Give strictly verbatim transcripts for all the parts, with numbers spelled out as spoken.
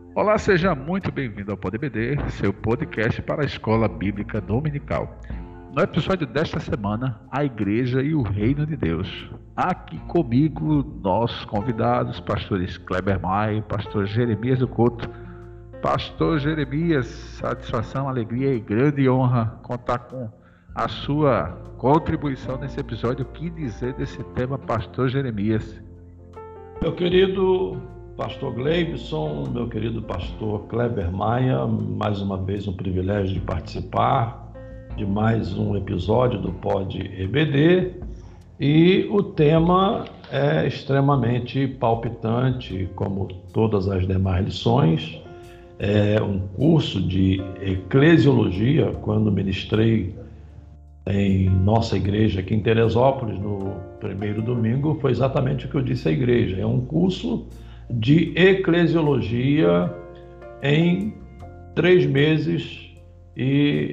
Olá, seja muito bem-vindo ao Pod B D, seu podcast para a Escola Bíblica Dominical. No episódio desta semana, a Igreja e o Reino de Deus. Aqui comigo, nossos convidados, pastores Kleber Maia e pastor Jeremias do Couto. Pastor Jeremias, satisfação, alegria e grande honra contar com a sua contribuição nesse episódio. O que dizer desse tema, pastor Jeremias? Meu querido pastor Gleibson, meu querido pastor Kleber Maia, mais uma vez um privilégio de participar de mais um episódio do Pod E B D, e o tema é extremamente palpitante, como todas as demais lições. É um curso de eclesiologia. Quando ministrei em nossa igreja aqui em Teresópolis, no primeiro domingo, foi exatamente o que eu disse à igreja. É um curso de eclesiologia em três meses, e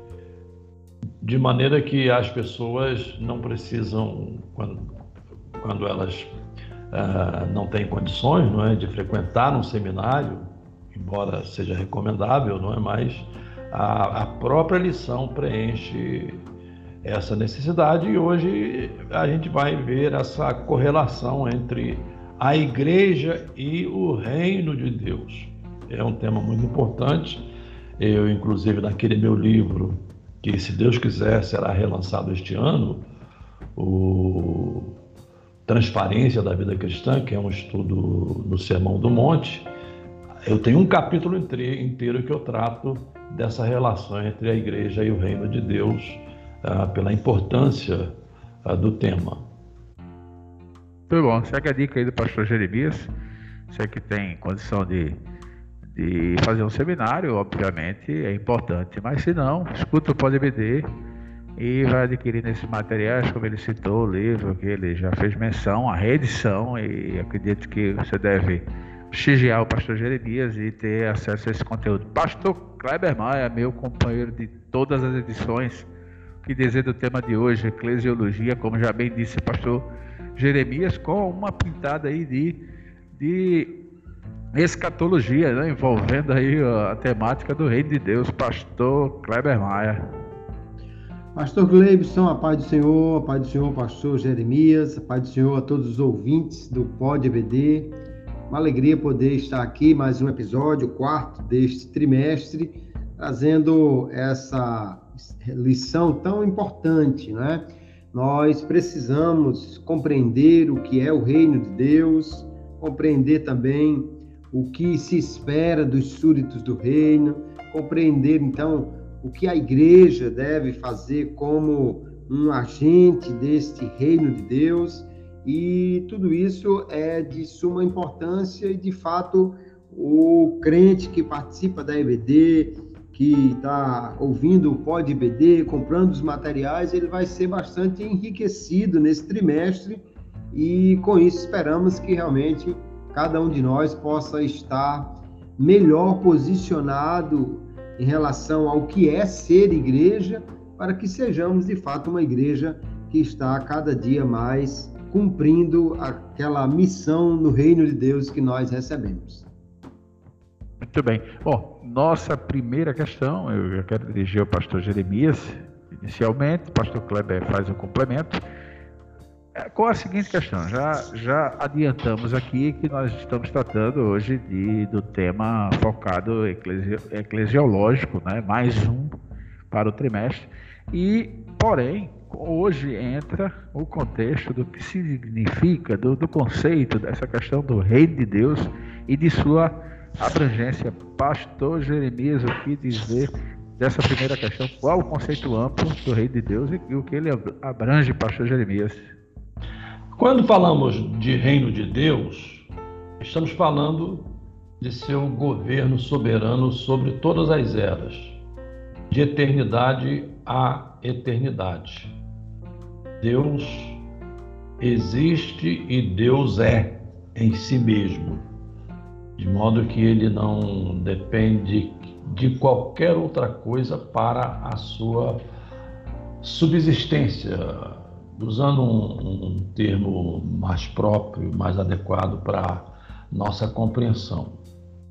de maneira que as pessoas não precisam, quando, quando elas ah, não têm condições, não é, de frequentar um seminário, embora seja recomendável, não é, mas a, a própria lição preenche essa necessidade, e hoje a gente vai ver essa correlação entre a igreja e o reino de Deus. É um tema muito importante. Eu, inclusive, naquele meu livro, que, se Deus quiser, será relançado este ano, o Transparência da Vida Cristã, que é um estudo no Sermão do Monte, eu tenho um capítulo inteiro que eu trato dessa relação entre a igreja e o reino de Deus, ah, pela importância ah, do tema. Muito bom. Segue a dica aí do pastor Jeremias. Você que tem condição de, de fazer um seminário, obviamente, é importante. Mas se não, escuta o Pod B D e vai adquirindo esses materiais, como ele citou, o livro que ele já fez menção, a reedição, e acredito que você deve prestigiar o pastor Jeremias e ter acesso a esse conteúdo. Pastor Kleber Maia, meu companheiro de todas as edições, que dizer do tema de hoje, eclesiologia, como já bem disse o pastor Jeremias, com uma pintada aí de, de escatologia, né, envolvendo aí a temática do reino de Deus. Pastor Kleber Maia. Pastor Gleibson, a paz do Senhor, a paz do Senhor, pastor Jeremias, a paz do Senhor a todos os ouvintes do Pod E B D. Uma alegria poder estar aqui, mais um episódio, o quarto deste trimestre, trazendo essa lição tão importante, né? Nós precisamos compreender o que é o reino de Deus, compreender também o que se espera dos súditos do reino, compreender, então, o que a igreja deve fazer como um agente deste reino de Deus, e tudo isso é de suma importância, e, de fato, o crente que participa da E B D, que está ouvindo o Pod B D, comprando os materiais, ele vai ser bastante enriquecido nesse trimestre, e com isso esperamos que realmente cada um de nós possa estar melhor posicionado em relação ao que é ser igreja, para que sejamos de fato uma igreja que está cada dia mais cumprindo aquela missão no reino de Deus que nós recebemos. Muito bem. Bom, nossa primeira questão, eu já quero dirigir ao pastor Jeremias, inicialmente, o pastor Kleber faz um complemento, é, com a seguinte questão. Já, já adiantamos aqui que nós estamos tratando hoje de, do tema focado eclesi, eclesiológico, né? Mais um para o trimestre, e, porém, hoje entra o contexto do que significa, do, do conceito dessa questão do reino de Deus e de sua abrangência. Pastor Jeremias, o que dizer dessa primeira questão? Qual o conceito amplo do reino de Deus e o que ele abrange, pastor Jeremias? Quando falamos de reino de Deus, estamos falando de seu governo soberano sobre todas as eras, de eternidade a eternidade. Deus existe e Deus é em si mesmo, de modo que ele não depende de qualquer outra coisa para a sua subsistência, usando um, um termo mais próprio, mais adequado para nossa compreensão.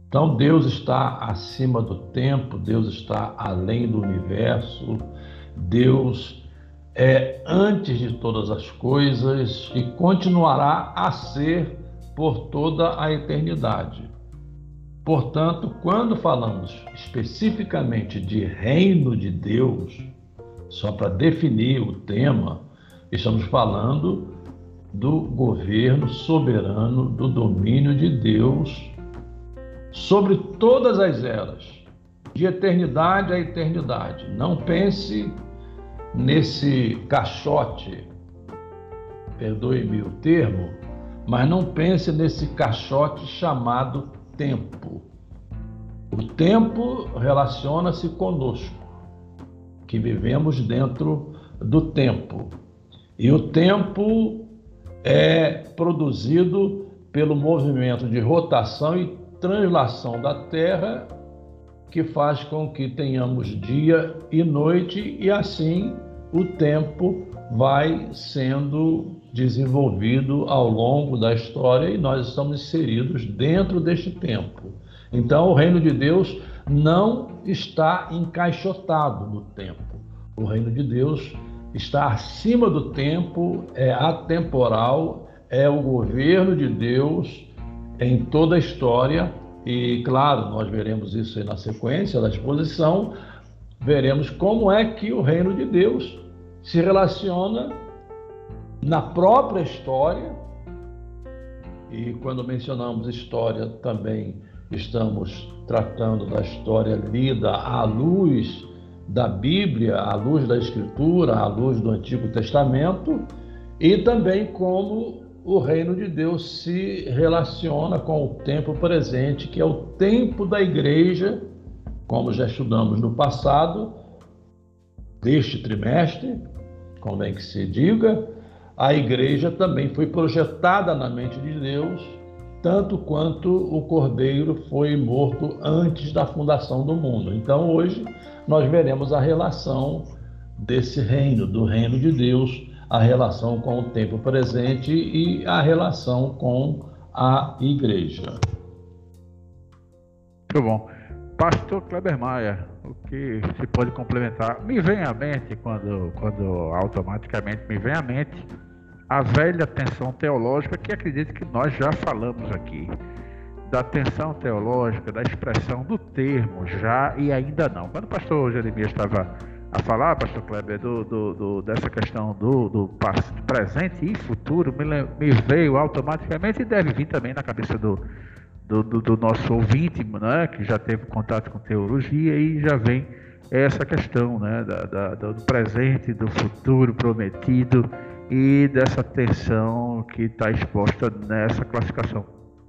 Então Deus está acima do tempo, Deus está além do universo, Deus é antes de todas as coisas e continuará a ser por toda a eternidade. Portanto, quando falamos especificamente de reino de Deus, só para definir o tema, estamos falando do governo soberano, do domínio de Deus sobre todas as eras, de eternidade a eternidade. Não pense nesse caixote, perdoe-me o termo, mas não pense nesse caixote chamado tempo. O tempo relaciona-se conosco, que vivemos dentro do tempo. E o tempo é produzido pelo movimento de rotação e translação da Terra, que faz com que tenhamos dia e noite, e assim o tempo vai sendo desenvolvido ao longo da história e nós estamos inseridos dentro deste tempo. Então, o reino de Deus não está encaixotado no tempo. O reino de Deus está acima do tempo, é atemporal, é o governo de Deus em toda a história. E, claro, nós veremos isso aí na sequência da exposição, veremos como é que o reino de Deus se relaciona na própria história. E quando mencionamos história, também estamos tratando da história lida à luz da Bíblia, à luz da Escritura, à luz do Antigo Testamento, e também como o reino de Deus se relaciona com o tempo presente, que é o tempo da igreja, como já estudamos no passado, deste trimestre, convém que se diga. A igreja também foi projetada na mente de Deus, tanto quanto o Cordeiro foi morto antes da fundação do mundo. Então, hoje, nós veremos a relação desse reino, do reino de Deus, a relação com o tempo presente e a relação com a igreja. Muito bom. Pastor Kleber Maia, o que se pode complementar? Me vem à mente, quando, quando automaticamente me vem à mente, a velha tensão teológica, que acredito que nós já falamos aqui, da tensão teológica, da expressão do termo já e ainda não. Quando o pastor Jeremias estava a falar, pastor Kleber, do, do, do, dessa questão do, do presente e futuro, me, me veio automaticamente, e deve vir também na cabeça do, do, do, do nosso ouvinte, né, que já teve contato com teologia, e já vem essa questão, né, da, da, do presente, do futuro prometido e dessa tensão que está exposta nessa classificação.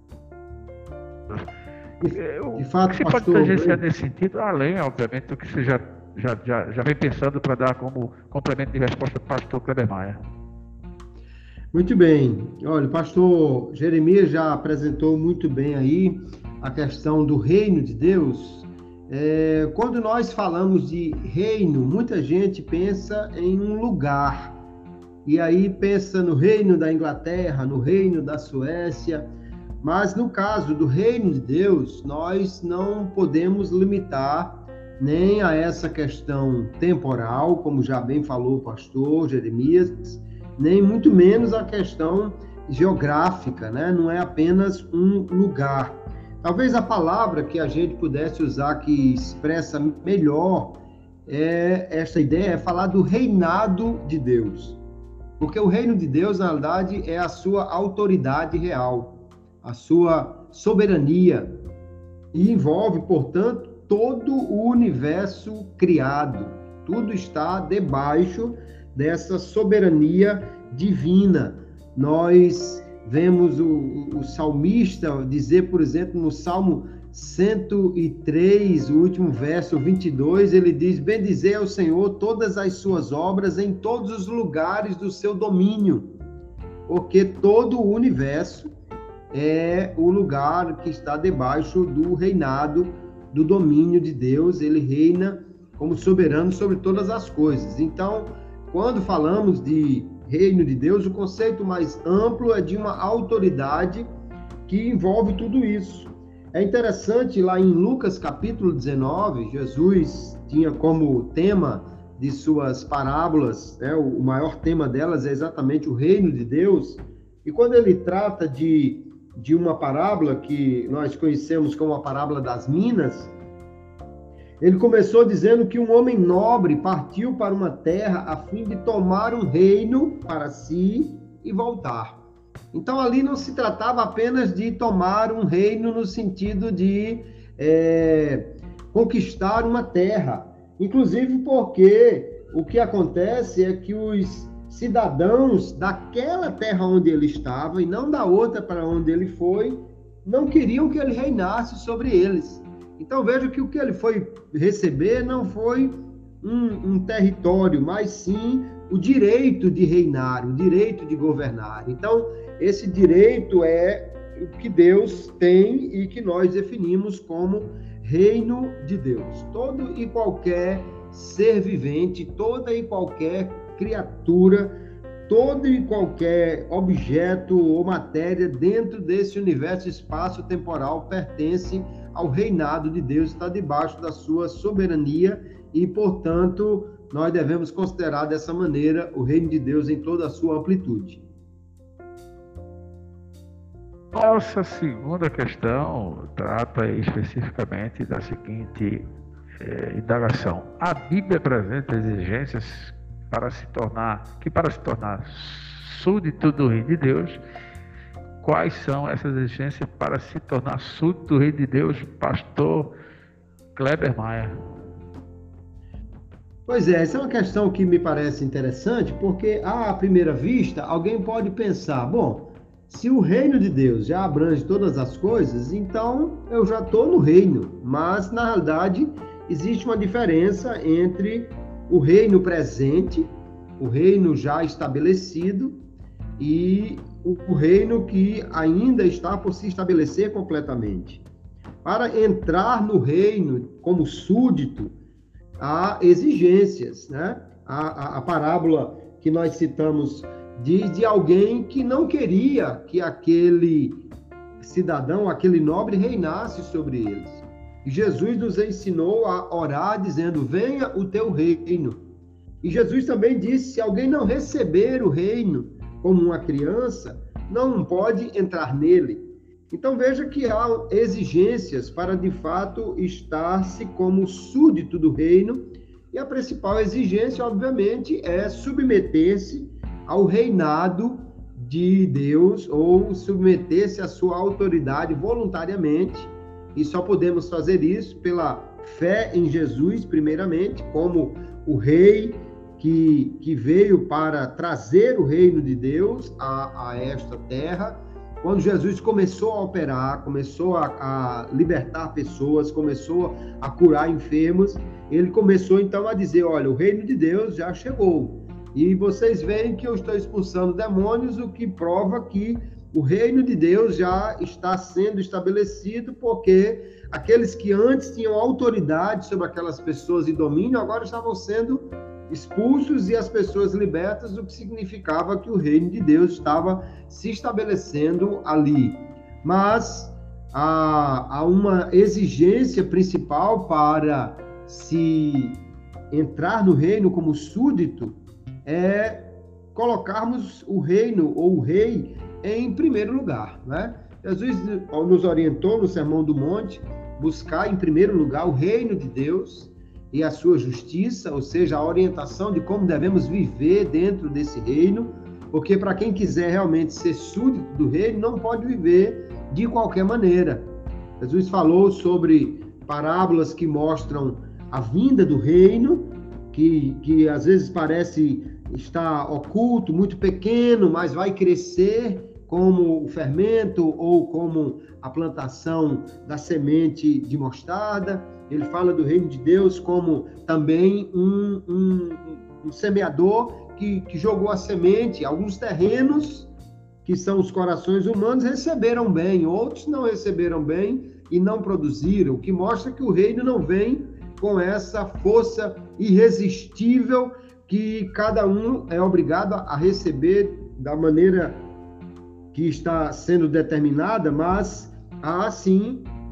De fato, o que se pastor, pode tangenciar nesse sentido, além, obviamente, do que você já Já, já, já vem pensando para dar como complemento de resposta para o pastor Kleber Maia. Muito bem. Olha, o pastor Jeremias já apresentou muito bem aí a questão do reino de Deus. É, quando nós falamos de reino, muita gente pensa em um lugar. E aí pensa no reino da Inglaterra, no reino da Suécia. Mas no caso do reino de Deus, nós não podemos limitar nem a essa questão temporal, como já bem falou o pastor Jeremias, nem muito menos a questão geográfica, né? Não é apenas um lugar. Talvez a palavra que a gente pudesse usar que expressa melhor é, essa ideia é falar do reinado de Deus. Porque o reino de Deus, na realidade, é a sua autoridade real, a sua soberania, e envolve, portanto, todo o universo criado. Tudo está debaixo dessa soberania divina. Nós vemos o, o salmista dizer, por exemplo, no Salmo cento e três, o último verso, vinte e dois, ele diz: bendizei ao Senhor todas as suas obras em todos os lugares do seu domínio, porque todo o universo é o lugar que está debaixo do reinado, do domínio de Deus. Ele reina como soberano sobre todas as coisas. Então, quando falamos de reino de Deus, o conceito mais amplo é de uma autoridade que envolve tudo isso. É interessante, lá em Lucas capítulo dezenove, Jesus tinha como tema de suas parábolas, né, o maior tema delas é exatamente o reino de Deus, e quando ele trata de, de uma parábola que nós conhecemos como a parábola das minas, ele começou dizendo que um homem nobre partiu para uma terra a fim de tomar um reino para si e voltar. Então, ali não se tratava apenas de tomar um reino no sentido de é, conquistar uma terra. Inclusive porque o que acontece é que os cidadãos daquela terra onde ele estava, e não da outra para onde ele foi, não queriam que ele reinasse sobre eles. Então, veja que o que ele foi receber não foi um, um território, mas sim o direito de reinar, o direito de governar. Então, esse direito é o que Deus tem e que nós definimos como reino de Deus. Todo e qualquer ser vivente, toda e qualquer criatura, todo e qualquer objeto ou matéria dentro desse universo espaço-temporal pertence ao reinado de Deus, está debaixo da sua soberania e, portanto, nós devemos considerar dessa maneira o reino de Deus em toda a sua amplitude. Nossa segunda questão trata especificamente da seguinte é, indagação. A Bíblia apresenta exigências para se tornar, que para se tornar súdito do reino de Deus. Quais são essas exigências para se tornar súdito do reino de Deus, pastor Kleber Maia? Pois é, essa é uma questão que me parece interessante, porque à primeira vista alguém pode pensar, bom, se o reino de Deus já abrange todas as coisas, então eu já estou no reino. Mas, na realidade, existe uma diferença entre o reino presente, o reino já estabelecido, e o reino que ainda está por se estabelecer completamente. Para entrar no reino como súdito, há exigências, né? A, a, a parábola que nós citamos diz de alguém que não queria que aquele cidadão, aquele nobre, reinasse sobre eles. E Jesus nos ensinou a orar dizendo, venha o teu reino. E Jesus também disse, se alguém não receber o reino como uma criança, não pode entrar nele. Então veja que há exigências para de fato estar-se como súdito do reino, e a principal exigência, obviamente, é submeter-se ao reinado de Deus, ou submeter-se à sua autoridade voluntariamente, e só podemos fazer isso pela fé em Jesus, primeiramente, como o rei que, que veio para trazer o reino de Deus a, a esta terra. Quando Jesus começou a operar, começou a, a libertar pessoas, começou a curar enfermos, ele começou então a dizer, olha, o reino de Deus já chegou. E vocês veem que eu estou expulsando demônios, o que prova que o reino de Deus já está sendo estabelecido, porque aqueles que antes tinham autoridade sobre aquelas pessoas e domínio, agora estavam sendo expulsos e as pessoas libertas, o que significava que o reino de Deus estava se estabelecendo ali. Mas há, há uma exigência principal para se entrar no reino como súdito, é colocarmos o reino ou o rei em primeiro lugar, né? Jesus nos orientou no Sermão do Monte, buscar em primeiro lugar o reino de Deus e a sua justiça, ou seja, a orientação de como devemos viver dentro desse reino, porque para quem quiser realmente ser súdito do reino, não pode viver de qualquer maneira. Jesus falou sobre parábolas que mostram a vinda do reino, que, que às vezes parece estar oculto, muito pequeno, mas vai crescer como o fermento ou como a plantação da semente de mostarda. Ele fala do reino de Deus como também um, um, um semeador que, que jogou a semente. Alguns terrenos, que são os corações humanos, receberam bem, outros não receberam bem e não produziram, o que mostra que o reino não vem com essa força irresistível que cada um é obrigado a receber da maneira que está sendo determinada, mas há sim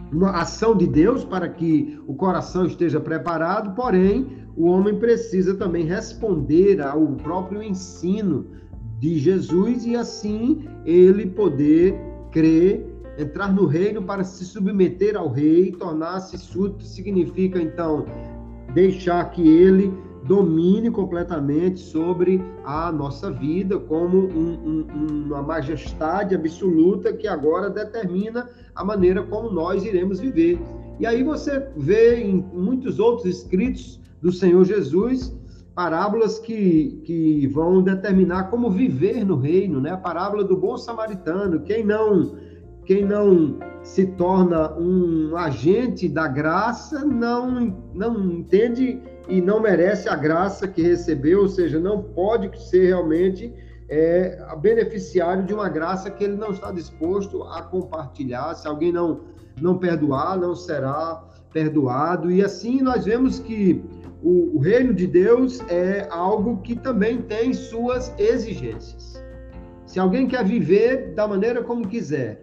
uma ação de Deus para que o coração esteja preparado, porém, o homem precisa também responder ao próprio ensino de Jesus e assim ele poder crer, entrar no reino para se submeter ao rei, tornar-se súdito, significa então deixar que ele domine completamente sobre a nossa vida como um, um, uma majestade absoluta que agora determina a maneira como nós iremos viver. E aí você vê em muitos outros escritos do Senhor Jesus parábolas que, que vão determinar como viver no reino, né? A parábola do bom samaritano, quem não, quem não se torna um agente da graça não, não entende e não merece a graça que recebeu, ou seja, não pode ser realmente é, beneficiário de uma graça que ele não está disposto a compartilhar. Se alguém não, não perdoar, não será perdoado. E assim nós vemos que o, o reino de Deus é algo que também tem suas exigências. Se alguém quer viver da maneira como quiser,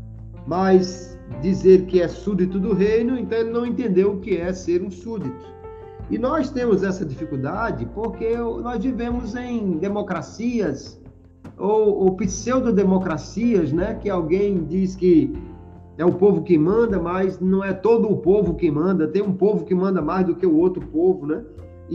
mas dizer que é súdito do reino, então ele não entendeu o que é ser um súdito. E nós temos essa dificuldade porque nós vivemos em democracias ou, ou pseudo-democracias, né? Que alguém diz que é o povo que manda, mas não é todo o povo que manda, tem um povo que manda mais do que o outro povo, né?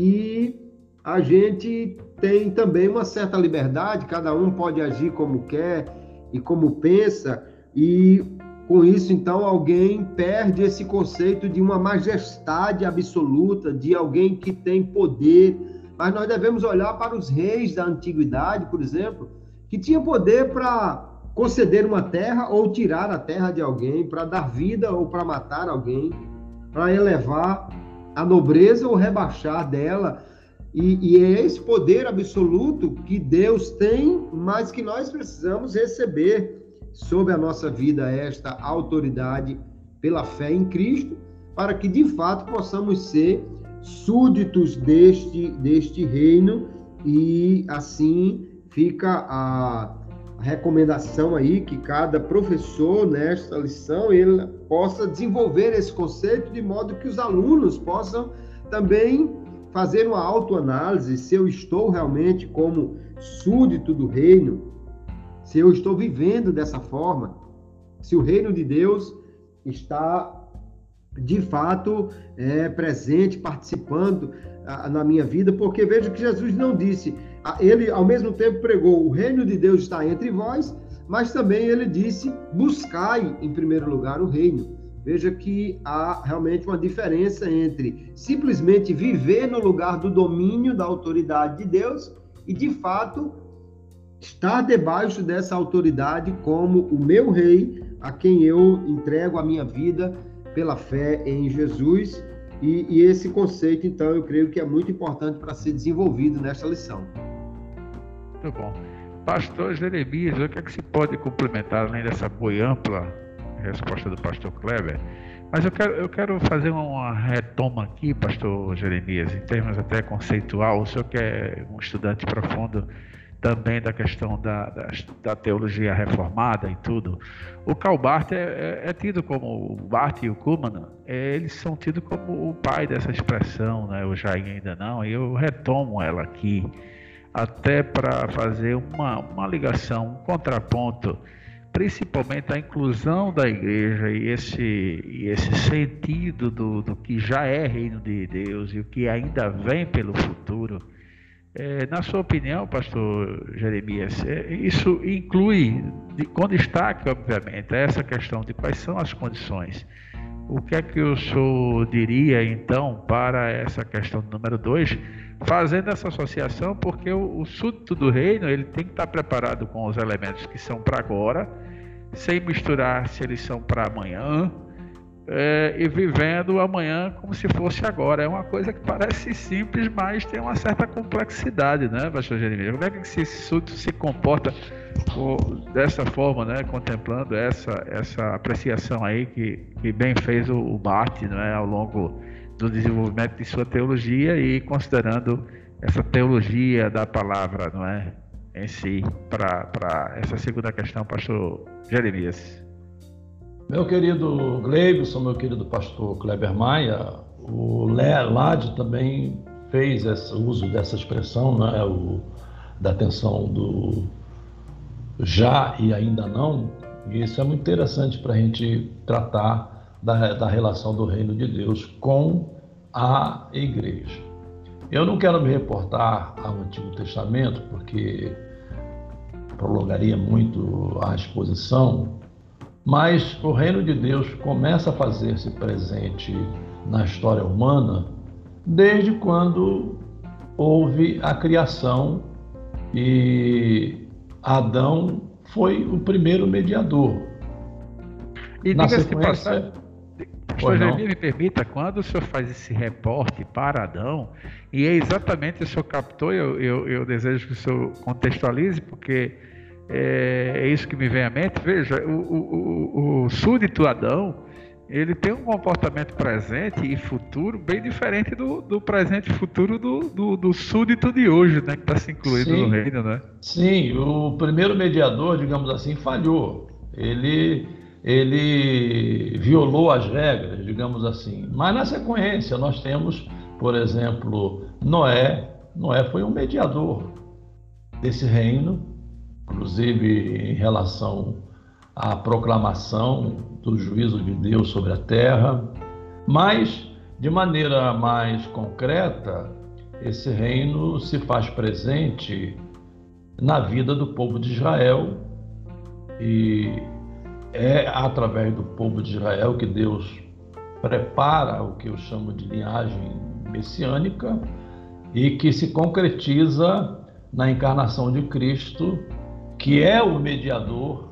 E a gente tem também uma certa liberdade, cada um pode agir como quer e como pensa, e com isso, então, alguém perde esse conceito de uma majestade absoluta, de alguém que tem poder. Mas nós devemos olhar para os reis da antiguidade, por exemplo, que tinham poder para conceder uma terra ou tirar a terra de alguém, para dar vida ou para matar alguém, para elevar a nobreza ou rebaixar dela. E, e é esse poder absoluto que Deus tem, mas que nós precisamos receber sobre a nossa vida esta autoridade pela fé em Cristo, para que de fato possamos ser súditos deste, deste reino, e assim fica a recomendação aí que cada professor nesta lição ele possa desenvolver esse conceito de modo que os alunos possam também fazer uma autoanálise, se eu estou realmente como súdito do reino, se eu estou vivendo dessa forma, se o reino de Deus está, de fato, é, presente, participando a, na minha vida, porque veja que Jesus não disse, ele ao mesmo tempo pregou, o reino de Deus está entre vós, mas também ele disse, buscai em primeiro lugar o reino. Veja que há realmente uma diferença entre simplesmente viver no lugar do domínio, da autoridade de Deus, e de fato estar debaixo dessa autoridade como o meu rei, a quem eu entrego a minha vida pela fé em Jesus. E, e esse conceito, então, eu creio que é muito importante para ser desenvolvido nesta lição. Muito bom. Pastor Jeremias, o que é que se pode complementar, além dessa boi ampla resposta do pastor Kleber? Mas eu quero, eu quero fazer uma retoma aqui, pastor Jeremias, em termos até conceitual. O senhor que é um estudante profundo também da questão da, da, da teologia reformada e tudo. O Karl Barth é, é, é tido como, o Barth e o Kuhlmann, é, eles são tidos como o pai dessa expressão, né? O Jair ainda não, e eu retomo ela aqui, até para fazer uma, uma ligação, um contraponto, principalmente a inclusão da igreja e esse, e esse sentido do, do que já é reino de Deus e o que ainda vem pelo futuro. É, na sua opinião, pastor Jeremias, é, isso inclui, de, com destaque, obviamente, essa questão de quais são as condições. O que é que o senhor diria, então, para essa questão número dois, fazendo essa associação, porque o, o súdito do reino ele tem que estar preparado com os elementos que são para agora, sem misturar se eles são para amanhã, É, e vivendo amanhã como se fosse agora. É uma coisa que parece simples, mas tem uma certa complexidade, né, pastor Jeremias? Como é que esse súdito se comporta ou, dessa forma, né, contemplando essa, essa apreciação aí que, que bem fez o, o Barth, né, ao longo do desenvolvimento de sua teologia e considerando essa teologia da palavra, não é, em si, para essa segunda questão, pastor Jeremias? Meu querido Gleibson, meu querido pastor Kleber Maia, o Lade também fez esse uso dessa expressão, né, o, da tensão do já e ainda não, e isso é muito interessante para a gente tratar da, da relação do reino de Deus com a igreja. Eu não quero me reportar ao Antigo Testamento, porque prolongaria muito a exposição, mas o reino de Deus começa a fazer-se presente na história humana desde quando houve a criação e Adão foi o primeiro mediador. E diga-se de passagem, pastor Jeremias, me permita, quando o senhor faz esse reporte para Adão, e é exatamente o senhor captou, eu, eu, eu desejo que o senhor contextualize, porque é, é isso que me vem à mente. Veja, o, o, o, o súdito Adão, ele tem um comportamento presente e futuro bem diferente do, do presente e futuro do, do, do súdito de hoje, né, que está se incluindo Sim. no reino, né? Sim, o primeiro mediador, digamos assim, falhou. Ele, ele violou as regras, digamos assim. Mas na sequência nós temos, por exemplo, Noé. Noé foi um mediador desse reino, inclusive em relação à proclamação do juízo de Deus sobre a terra, mas de maneira mais concreta, esse reino se faz presente na vida do povo de Israel, e é através do povo de Israel que Deus prepara o que eu chamo de linhagem messiânica e que se concretiza na encarnação de Cristo, que é o mediador,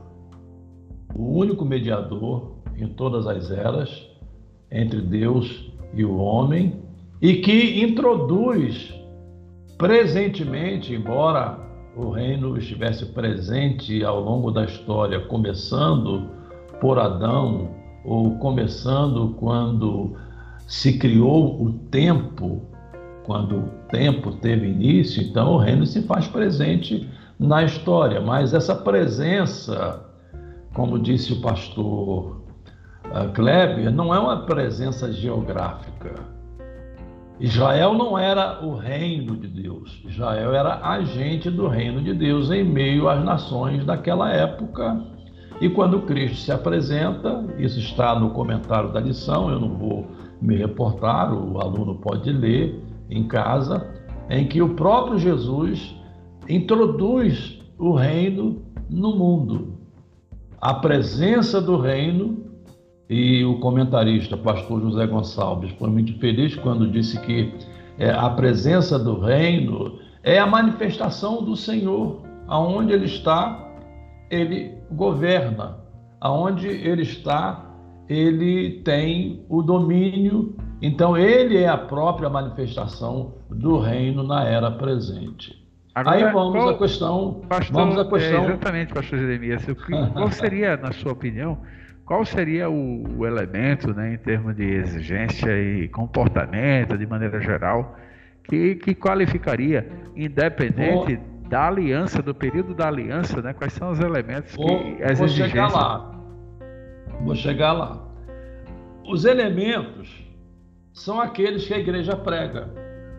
o único mediador em todas as eras entre Deus e o homem, e que introduz presentemente, embora o reino estivesse presente ao longo da história, começando por Adão, ou começando quando se criou o tempo, quando o tempo teve início, então o reino se faz presente na história, mas essa presença, como disse o pastor Kleber, não é uma presença geográfica. Israel não era o reino de Deus, Israel era agente do reino de Deus em meio às nações daquela época. E quando Cristo se apresenta, isso está no comentário da lição, eu não vou me reportar, o aluno pode ler em casa, em que o próprio Jesus introduz o reino no mundo. A presença do reino, e o comentarista, pastor José Gonçalves, foi muito feliz quando disse que é, a presença do reino é a manifestação do Senhor. Aonde ele está, ele governa. Aonde ele está, ele tem o domínio. Então, ele é a própria manifestação do reino na era presente. Agora, Aí vamos qual, à questão... Pastor, vamos à questão... É, exatamente, pastor Jeremias. Qual seria, na sua opinião, qual seria o, o elemento, né, em termos de exigência e comportamento, de maneira geral, que, que qualificaria, independente vou, da aliança, do período da aliança, né, quais são os elementos vou, que as vou exigências... chegar lá. Vou chegar lá. Os elementos são aqueles que a igreja prega.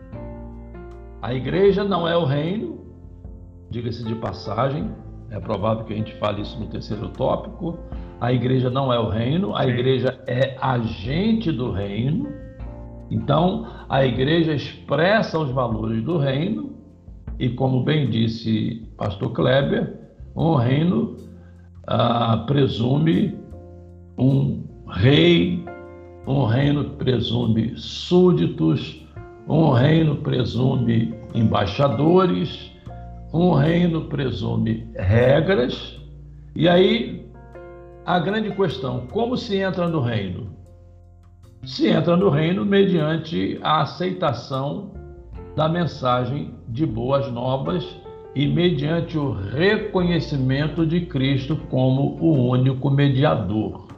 A igreja não é o reino, diga-se de passagem, é provável que a gente fale isso no terceiro tópico. A igreja não é o reino, a Sim. igreja é agente do reino. Então, a igreja expressa os valores do reino e, como bem disse pastor Kleber, um reino ah, presume um rei, um reino presume súditos, um reino presume embaixadores, um reino presume regras. E aí, a grande questão, como se entra no reino? Se entra no reino mediante a aceitação da mensagem de boas novas e mediante o reconhecimento de Cristo como o único mediador.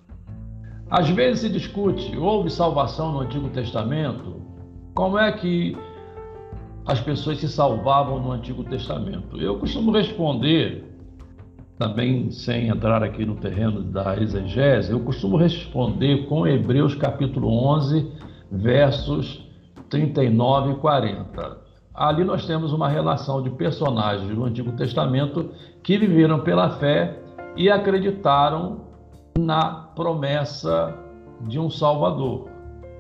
Às vezes se discute, houve salvação no Antigo Testamento? Como é que as pessoas se salvavam no Antigo Testamento? Eu costumo responder também sem entrar aqui no terreno da exegese, eu costumo responder com Hebreus capítulo onze, versos trinta e nove e quarenta. Ali nós temos uma relação de personagens do Antigo Testamento que viveram pela fé e acreditaram na promessa de um Salvador.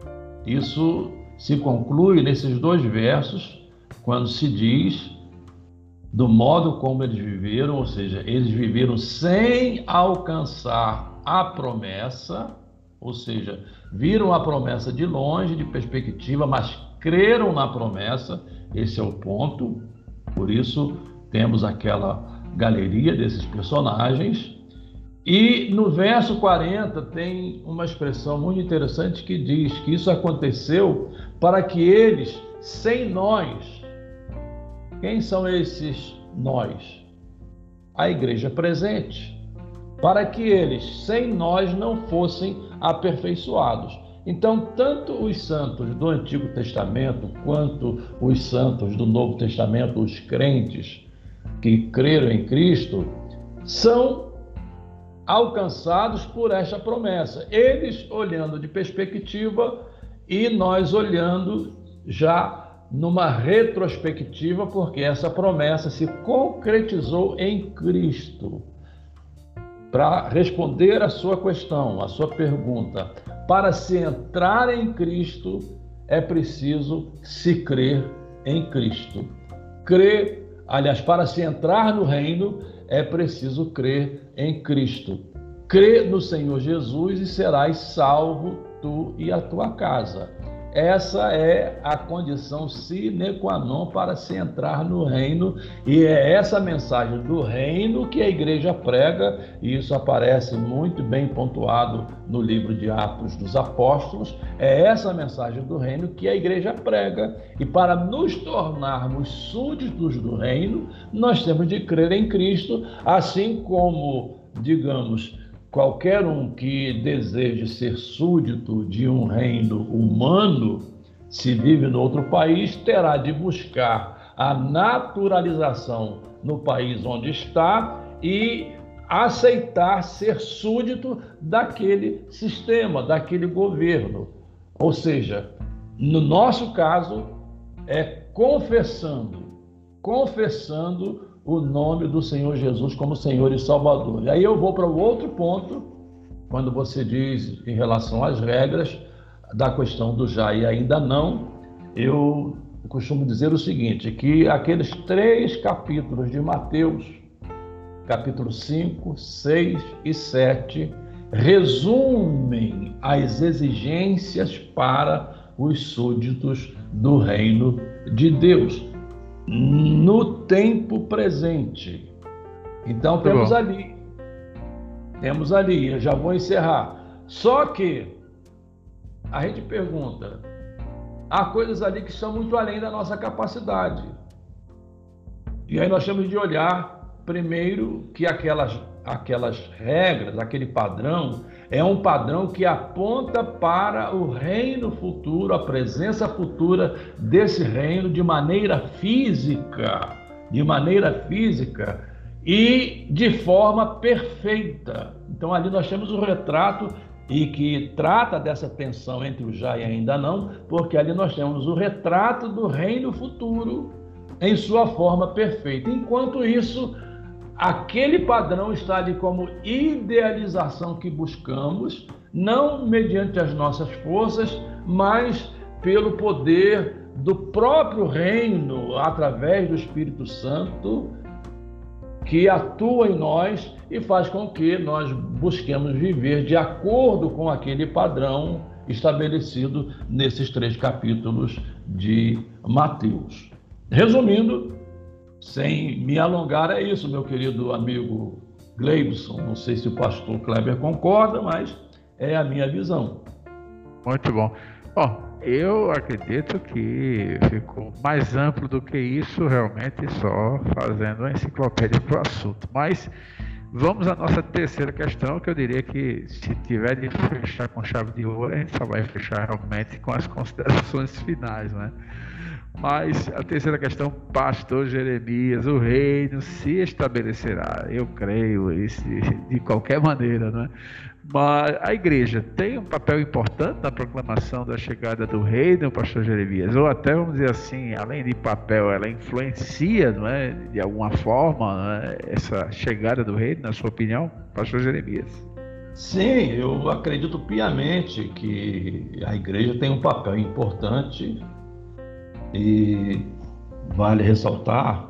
Isso se conclui nesses dois versos, quando se diz do modo como eles viveram, ou seja, eles viveram sem alcançar a promessa, ou seja, viram a promessa de longe, de perspectiva, mas creram na promessa. Esse é o ponto. Por isso temos aquela galeria desses personagens. E no verso quarenta tem uma expressão muito interessante que diz que isso aconteceu para que eles, sem nós, quem são esses nós? A igreja presente. Para que eles, sem nós, não fossem aperfeiçoados. Então, tanto os santos do Antigo Testamento, quanto os santos do Novo Testamento, os crentes que creram em Cristo, são alcançados por esta promessa. Eles olhando de perspectiva e nós olhando já numa retrospectiva, porque essa promessa se concretizou em Cristo. Para responder a sua questão, a sua pergunta, para se entrar em Cristo, é preciso se crer em Cristo. Crer, aliás, para se entrar no reino, é preciso crer em Cristo. Crê no Senhor Jesus e serás salvo, tu e a tua casa. Essa é a condição sine qua non para se entrar no reino, e é essa mensagem do reino que a igreja prega, e isso aparece muito bem pontuado no livro de Atos dos Apóstolos. É essa mensagem do reino que a igreja prega, e para nos tornarmos súditos do reino, nós temos de crer em Cristo, assim como, digamos, qualquer um que deseje ser súdito de um reino humano, se vive no outro país, terá de buscar a naturalização no país onde está e aceitar ser súdito daquele sistema, daquele governo. Ou seja, no nosso caso, é confessando, confessando o nome do Senhor Jesus como Senhor e Salvador. E aí eu vou para o outro ponto, quando você diz em relação às regras da questão do já e ainda não, eu costumo dizer o seguinte, que aqueles três capítulos de Mateus, capítulo cinco, seis e sete, resumem as exigências para os súditos do reino de Deus no tempo presente. Então Muito temos bom. ali, temos ali, eu já vou encerrar. Só que a gente pergunta, há coisas ali que são muito além da nossa capacidade. E aí nós temos de olhar primeiro que aquelas, aquelas regras, aquele padrão, é um padrão que aponta para o reino futuro, a presença futura desse reino de maneira física, de maneira física e de forma perfeita. Então ali nós temos o retrato e que trata dessa tensão entre o já e ainda não, porque ali nós temos o retrato do reino futuro em sua forma perfeita. Enquanto isso, aquele padrão está ali como idealização que buscamos, não mediante as nossas forças, mas pelo poder do próprio reino, através do Espírito Santo, que atua em nós e faz com que nós busquemos viver de acordo com aquele padrão estabelecido nesses três capítulos de Mateus. Resumindo, sem me alongar, é isso, meu querido amigo Gleibson. Não sei se o pastor Kleber concorda, mas é a minha visão. Muito bom. Bom, eu acredito que ficou mais amplo do que isso, realmente só fazendo uma enciclopédia para o assunto. Mas vamos à nossa terceira questão, que eu diria que se tiver de fechar com chave de ouro, a gente só vai fechar realmente com as considerações finais, né? Mas a terceira questão, pastor Jeremias, o reino se estabelecerá, eu creio, isso, de qualquer maneira, né? Mas a igreja tem um papel importante na proclamação da chegada do reino, pastor Jeremias, ou até, vamos dizer assim, além de papel, ela influencia, não é, de alguma forma, não é, essa chegada do reino, na sua opinião, pastor Jeremias? Sim, eu acredito piamente que a igreja tem um papel importante e vale ressaltar,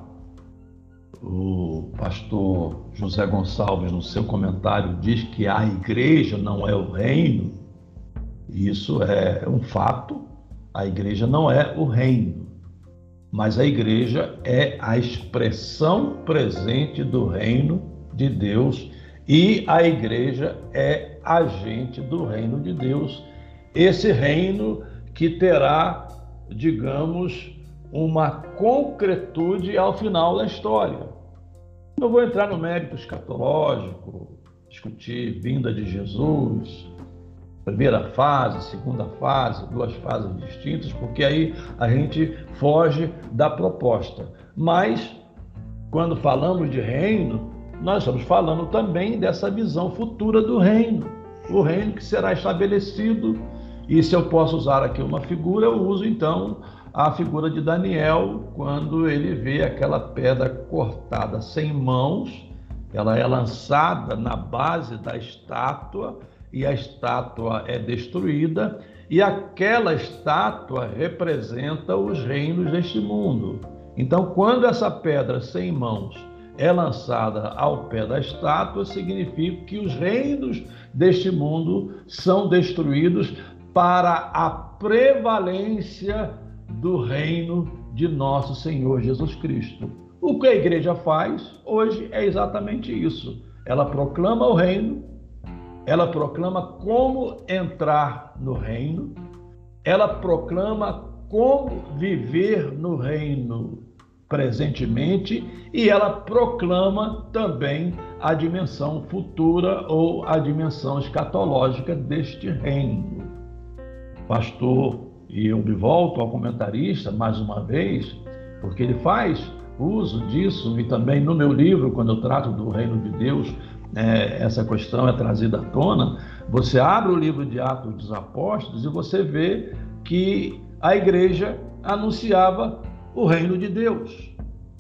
o pastor José Gonçalves, no seu comentário, diz que a igreja não é o reino. Isso é um fato, a igreja não é o reino, mas a igreja é a expressão presente do reino de Deus e a igreja é agente do reino de Deus. Esse reino que terá, digamos, uma concretude ao final da história. Não vou entrar no mérito escatológico, discutir vinda de Jesus, primeira fase, segunda fase, duas fases distintas, porque aí a gente foge da proposta. Mas, quando falamos de reino, nós estamos falando também dessa visão futura do reino, o reino que será estabelecido. E se eu posso usar aqui uma figura, eu uso então a figura de Daniel, quando ele vê aquela pedra cortada sem mãos, ela é lançada na base da estátua e a estátua é destruída, e aquela estátua representa os reinos deste mundo. Então, quando essa pedra sem mãos é lançada ao pé da estátua, significa que os reinos deste mundo são destruídos para a prevalência do reino de nosso Senhor Jesus Cristo. O que a igreja faz hoje é exatamente isso. Ela proclama o reino, ela proclama como entrar no reino, ela proclama como viver no reino presentemente e ela proclama também a dimensão futura ou a dimensão escatológica deste reino. Pastor, e eu me volto ao comentarista mais uma vez, porque ele faz uso disso, e também no meu livro, quando eu trato do reino de Deus, é, essa questão é trazida à tona. Você abre o livro de Atos dos Apóstolos e você vê que a igreja anunciava o reino de Deus.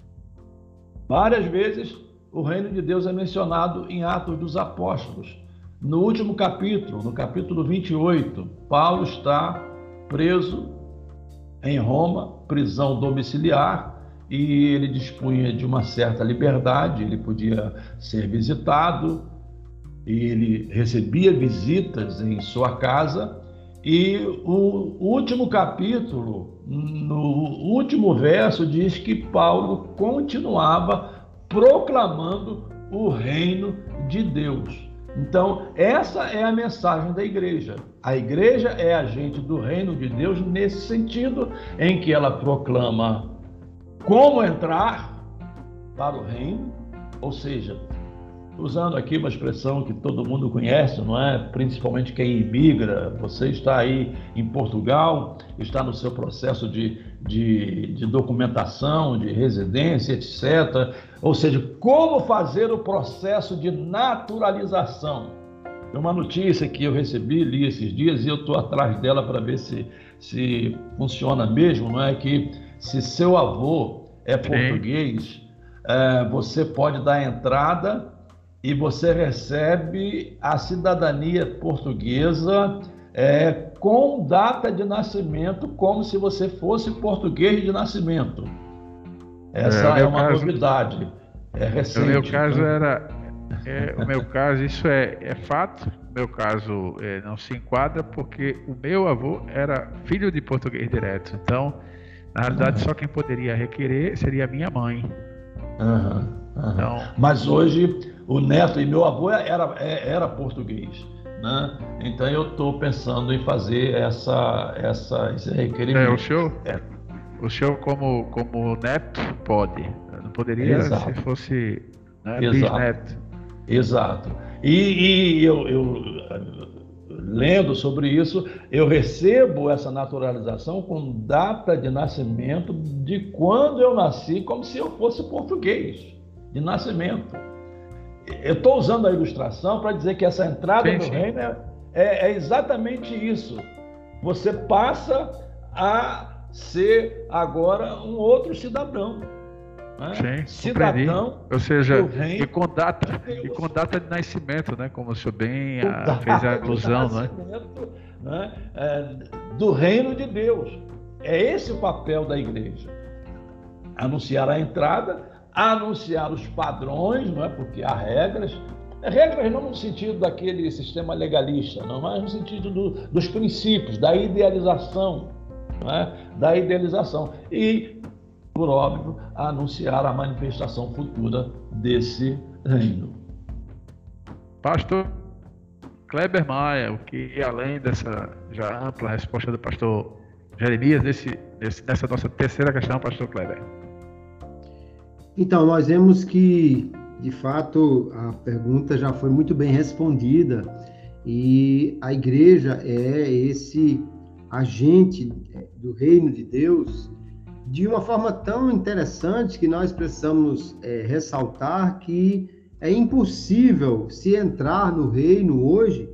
Várias vezes o reino de Deus é mencionado em Atos dos Apóstolos. No último capítulo, no capítulo vinte e oito, Paulo está preso em Roma, prisão domiciliar, e ele dispunha de uma certa liberdade, ele podia ser visitado, e ele recebia visitas em sua casa, e o último capítulo, no último verso, diz que Paulo continuava proclamando o reino de Deus. Então, essa é a mensagem da igreja. A igreja é agente do reino de Deus nesse sentido, em que ela proclama como entrar para o reino, ou seja, usando aqui uma expressão que todo mundo conhece, não é? Principalmente quem imigra. Você está aí em Portugal, está no seu processo de, de, de documentação, de residência, etcétera. Ou seja, como fazer o processo de naturalização. É uma notícia que eu recebi, li esses dias, e eu estou atrás dela para ver se, se funciona mesmo, não é? Que se seu avô é português, é, você pode dar entrada e você recebe a cidadania portuguesa é, com data de nascimento, como se você fosse português de nascimento. Essa é, é uma caso, novidade, é recente. O meu caso era, é, o meu caso, isso é, é fato. O meu caso é, não se enquadra porque o meu avô era filho de português direto. Então, na realidade, uhum. só quem poderia requerer seria a minha mãe. Uhum, uhum. Então, mas hoje o neto e meu avô era, era português, né? Então eu estou pensando em fazer essa, essa, esse requerimento. É, o senhor, é. o senhor como, como neto pode, não poderia Exato. se fosse né, Exato. bisneto. Exato. E, e eu, eu lendo sobre isso, eu recebo essa naturalização com data de nascimento de quando eu nasci, como se eu fosse português, de nascimento. Eu estou usando a ilustração para dizer que essa entrada sim, no sim. reino é, é, é exatamente isso. Você passa a ser agora um outro cidadão. Né? Sim, cidadão, ou seja, e com data, de e com data de nascimento, né? Como o senhor bem a, fez a alusão, né? né? É, do reino de Deus. É esse o papel da igreja. Anunciar a entrada, anunciar os padrões, não é? Porque há regras, regras não no sentido daquele sistema legalista, não, mas no sentido do, dos princípios, da idealização, não é? Da idealização. E, por óbvio, anunciar a manifestação futura desse reino. Pastor Kleber Maia, o que além dessa já ampla resposta do pastor Jeremias, nesse, nesse, nessa nossa terceira questão, pastor Kleber? Então, nós vemos que, de fato, a pergunta já foi muito bem respondida e a igreja é esse agente do reino de Deus de uma forma tão interessante que nós precisamos é, ressaltar que é impossível se entrar no reino hoje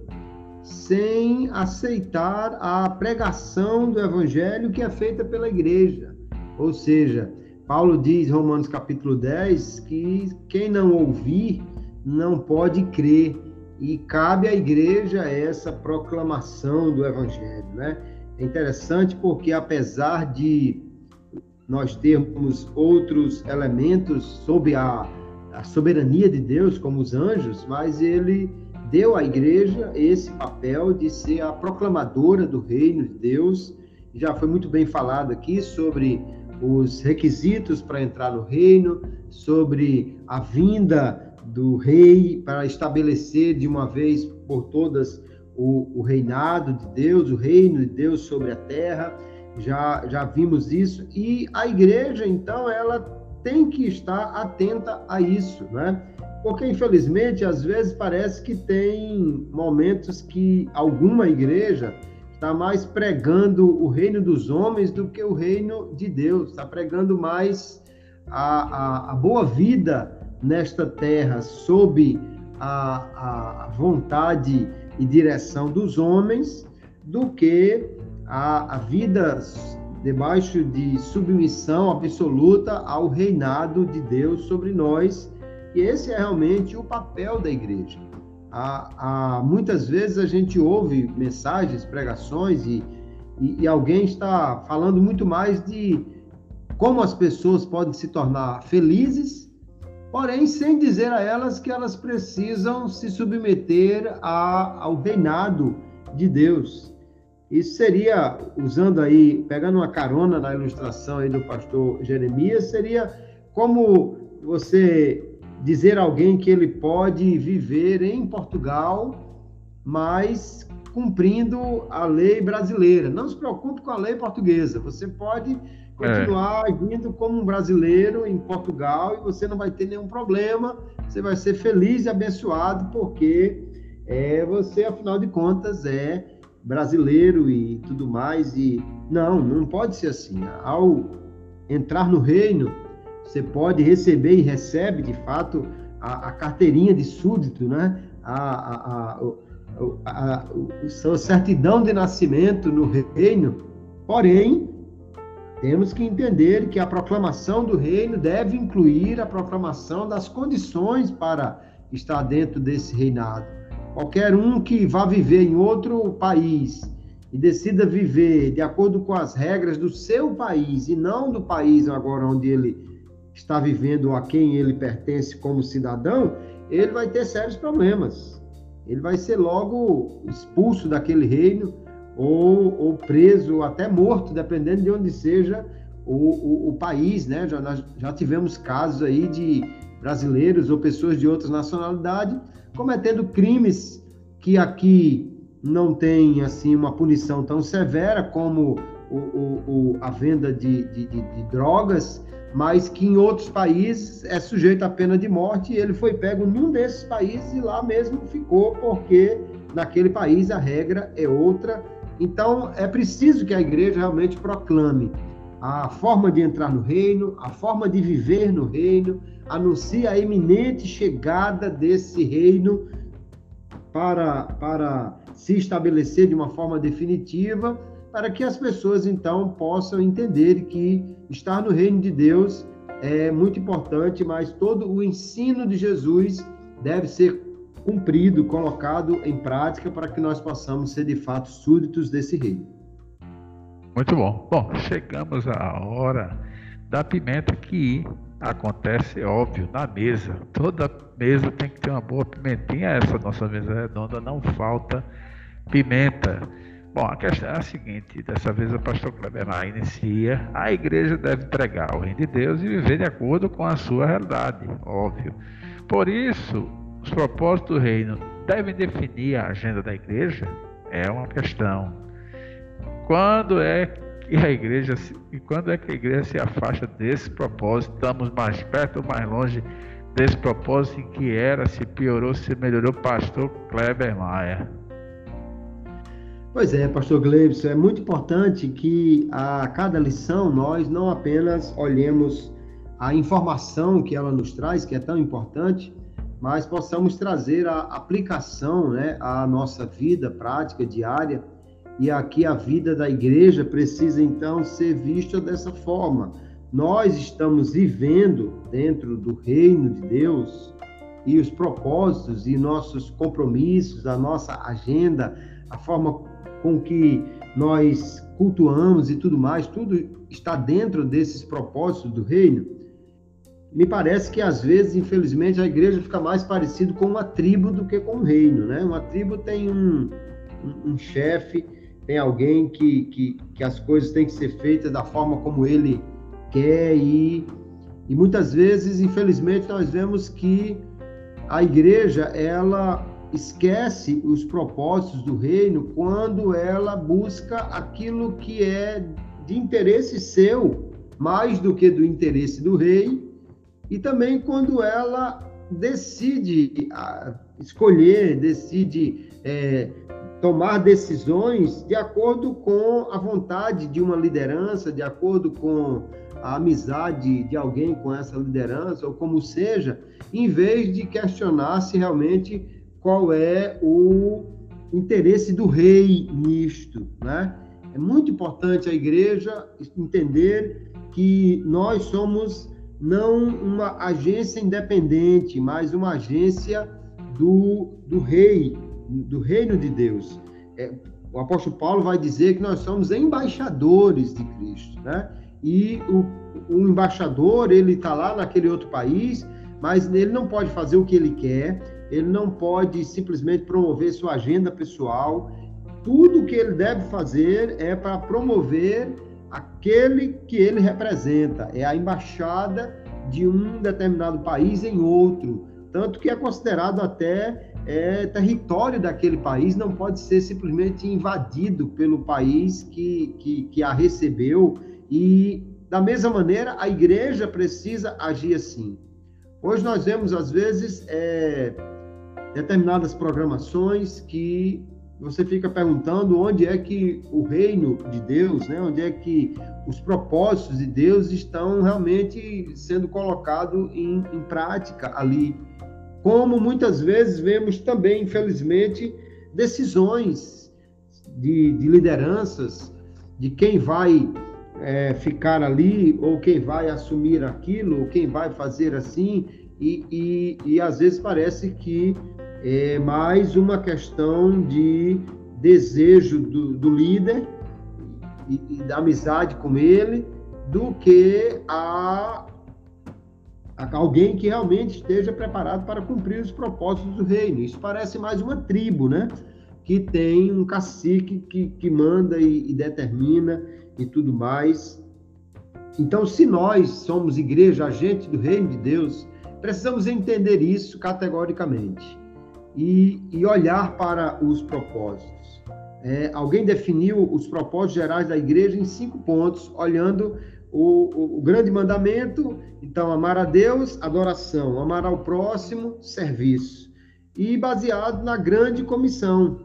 sem aceitar a pregação do evangelho que é feita pela igreja. Ou seja, Paulo diz em Romanos capítulo dez que quem não ouvir não pode crer, e cabe à igreja essa proclamação do evangelho, né? É interessante porque apesar de nós termos outros elementos sob a, a soberania de Deus, como os anjos, mas ele deu à igreja esse papel de ser a proclamadora do reino de Deus. Já foi muito bem falado aqui sobre os requisitos para entrar no reino, sobre a vinda do rei para estabelecer de uma vez por todas o, o reinado de Deus, o reino de Deus sobre a terra. Já, já vimos isso, e a igreja, então, ela tem que estar atenta a isso, né? Porque, infelizmente, às vezes parece que tem momentos que alguma igreja está mais pregando o reino dos homens do que o reino de Deus, está pregando mais a, a, a boa vida nesta terra, sob a, a vontade e direção dos homens, do que A, a vida debaixo de submissão absoluta ao reinado de Deus sobre nós, e esse é realmente o papel da igreja. Há, há, muitas vezes a gente ouve mensagens, pregações, e, e, e alguém está falando muito mais de como as pessoas podem se tornar felizes, porém sem dizer a elas que elas precisam se submeter a, ao reinado de Deus. Isso seria, usando aí, pegando uma carona na ilustração aí do pastor Jeremias, seria como você dizer a alguém que ele pode viver em Portugal, mas cumprindo a lei brasileira. Não se preocupe com a lei portuguesa, você pode continuar é. agindo como um brasileiro em Portugal e você não vai ter nenhum problema, você vai ser feliz e abençoado, porque é, você, afinal de contas, é brasileiro e tudo mais, e não, não pode ser assim. Ao entrar no reino, você pode receber e recebe, de fato, a, a carteirinha de súdito, né? a, a, a, a, a, a certidão de nascimento no reino, porém, temos que entender que a proclamação do reino deve incluir a proclamação das condições para estar dentro desse reinado. Qualquer um que vá viver em outro país e decida viver de acordo com as regras do seu país e não do país agora onde ele está vivendo ou a quem ele pertence como cidadão, ele vai ter sérios problemas. Ele vai ser logo expulso daquele reino ou, ou preso, ou até morto, dependendo de onde seja o, o, o país, né? Já, nós já tivemos casos aí de brasileiros ou pessoas de outras nacionalidades cometendo crimes que aqui não tem assim uma punição tão severa como o, o, o, a venda de, de, de, de drogas, mas que em outros países é sujeito à pena de morte, e ele foi pego num desses países e lá mesmo ficou, porque naquele país a regra é outra. Então, é preciso que a igreja realmente proclame a forma de entrar no reino, a forma de viver no reino, anuncie a iminente chegada desse reino para, para se estabelecer de uma forma definitiva, para que as pessoas, então, possam entender que estar no reino de Deus é muito importante, mas todo o ensino de Jesus deve ser cumprido, colocado em prática, para que nós possamos ser, de fato, súditos desse reino. Muito bom. Bom, chegamos à hora da pimenta, que acontece, óbvio, na mesa. Toda mesa tem que ter uma boa pimentinha. Essa nossa mesa redonda não falta pimenta. Bom, a questão é a seguinte: dessa vez o pastor Kleber Maia inicia: a igreja deve pregar o reino de Deus e viver de acordo com a sua realidade, óbvio. Por isso, os propósitos do reino devem definir a agenda da igreja? É uma questão. Quando é que a igreja se, e quando é que a igreja se afasta desse propósito? Estamos mais perto ou mais longe desse propósito? Em que era? Se piorou, se melhorou? Pastor Kleber Maia. Pois é, pastor Gleibson, é muito importante que a cada lição nós não apenas olhemos a informação que ela nos traz, que é tão importante, mas possamos trazer a aplicação, né, à nossa vida prática, diária. E aqui a vida da igreja precisa, então, ser vista dessa forma. Nós estamos vivendo dentro do reino de Deus, e os propósitos e nossos compromissos, a nossa agenda, a forma com que nós cultuamos e tudo mais, tudo está dentro desses propósitos do reino. Me parece que, às vezes, infelizmente, a igreja fica mais parecida com uma tribo do que com um reino, né? Uma tribo tem um, um, um chefe, tem alguém que, que, que as coisas têm que ser feitas da forma como ele quer, e, e muitas vezes, infelizmente, nós vemos que a igreja, ela esquece os propósitos do reino quando ela busca aquilo que é de interesse seu, mais do que do interesse do rei, e também quando ela decide escolher, decide é, tomar decisões de acordo com a vontade de uma liderança, de acordo com a amizade de alguém com essa liderança, ou como seja, em vez de questionar se realmente qual é o interesse do rei nisto, né? É muito importante a igreja entender que nós somos não uma agência independente, mas uma agência do, do rei, do reino de Deus. É, o apóstolo Paulo vai dizer que nós somos embaixadores de Cristo, né? E o, o embaixador, ele está lá naquele outro país, mas ele não pode fazer o que ele quer, ele não pode simplesmente promover sua agenda pessoal. Tudo o que ele deve fazer é para promover aquele que ele representa, é a embaixada de um determinado país em outro, tanto que é considerado até é, território daquele país, não pode ser simplesmente invadido pelo país que, que, que a recebeu. E, da mesma maneira, a igreja precisa agir assim. Hoje nós vemos, às vezes, é, determinadas programações que você fica perguntando onde é que o reino de Deus, né, onde é que os propósitos de Deus estão realmente sendo colocados em, em prática ali. Como muitas vezes vemos também, infelizmente, decisões de, de lideranças, de quem vai é, ficar ali, ou quem vai assumir aquilo, ou quem vai fazer assim, e, e, e às vezes parece que é mais uma questão de desejo do, do líder e, e da amizade com ele, do que a, a alguém que realmente esteja preparado para cumprir os propósitos do reino. Isso parece mais uma tribo, né? Que tem um cacique que, que manda e, e determina e tudo mais. Então, se nós somos igreja, agente do reino de Deus, precisamos entender isso categoricamente. E, e olhar para os propósitos. É, alguém definiu os propósitos gerais da igreja em cinco pontos, olhando o, o, o grande mandamento. Então, amar a Deus, adoração; amar ao próximo, serviço; e baseado na grande comissão.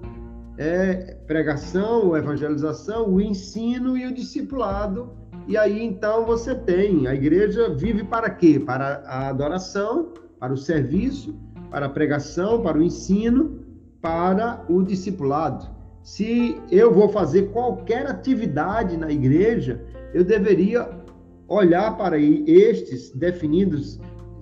É pregação, evangelização, o ensino e o discipulado. E aí, então, você tem, a igreja vive para quê? Para a adoração, para o serviço, para a pregação, para o ensino, para o discipulado. Se eu vou fazer qualquer atividade na igreja, eu deveria olhar para estes, definidos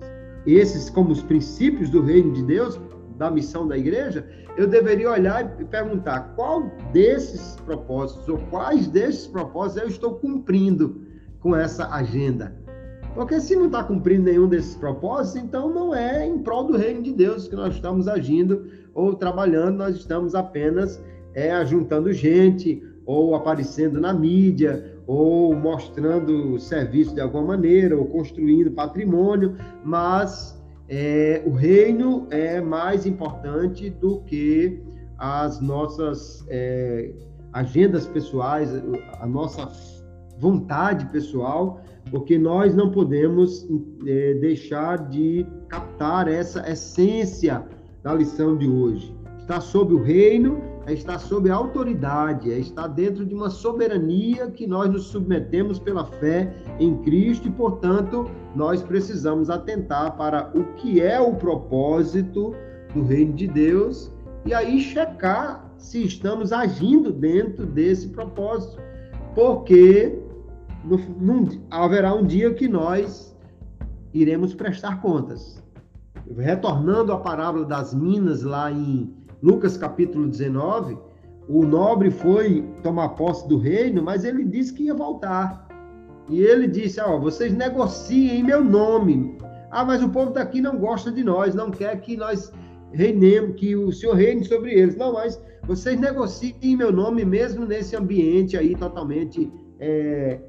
esses como os princípios do reino de Deus, da missão da igreja, eu deveria olhar e perguntar qual desses propósitos, ou quais desses propósitos eu estou cumprindo com essa agenda. Porque se não está cumprindo nenhum desses propósitos, então não é em prol do reino de Deus que nós estamos agindo ou trabalhando, nós estamos apenas é, ajuntando gente, ou aparecendo na mídia, ou mostrando serviço de alguma maneira, ou construindo patrimônio, mas é, o reino é mais importante do que as nossas é, agendas pessoais, a nossa vontade pessoal, porque nós não podemos é, deixar de captar essa essência da lição de hoje. Está sob o reino, é estar sob a autoridade, é estar dentro de uma soberania que nós nos submetemos pela fé em Cristo e, portanto, nós precisamos atentar para o que é o propósito do reino de Deus e aí checar se estamos agindo dentro desse propósito, porque no, num, haverá um dia que nós iremos prestar contas. Retornando à parábola das minas lá em Lucas capítulo dezenove, o nobre foi tomar posse do reino, mas ele disse que ia voltar. E ele disse, ó, vocês negociem em meu nome. Ah, mas o povo daqui não gosta de nós, não quer que nós reinemos, que o Senhor reine sobre eles. Não, mas vocês negociem em meu nome, mesmo nesse ambiente aí totalmente é,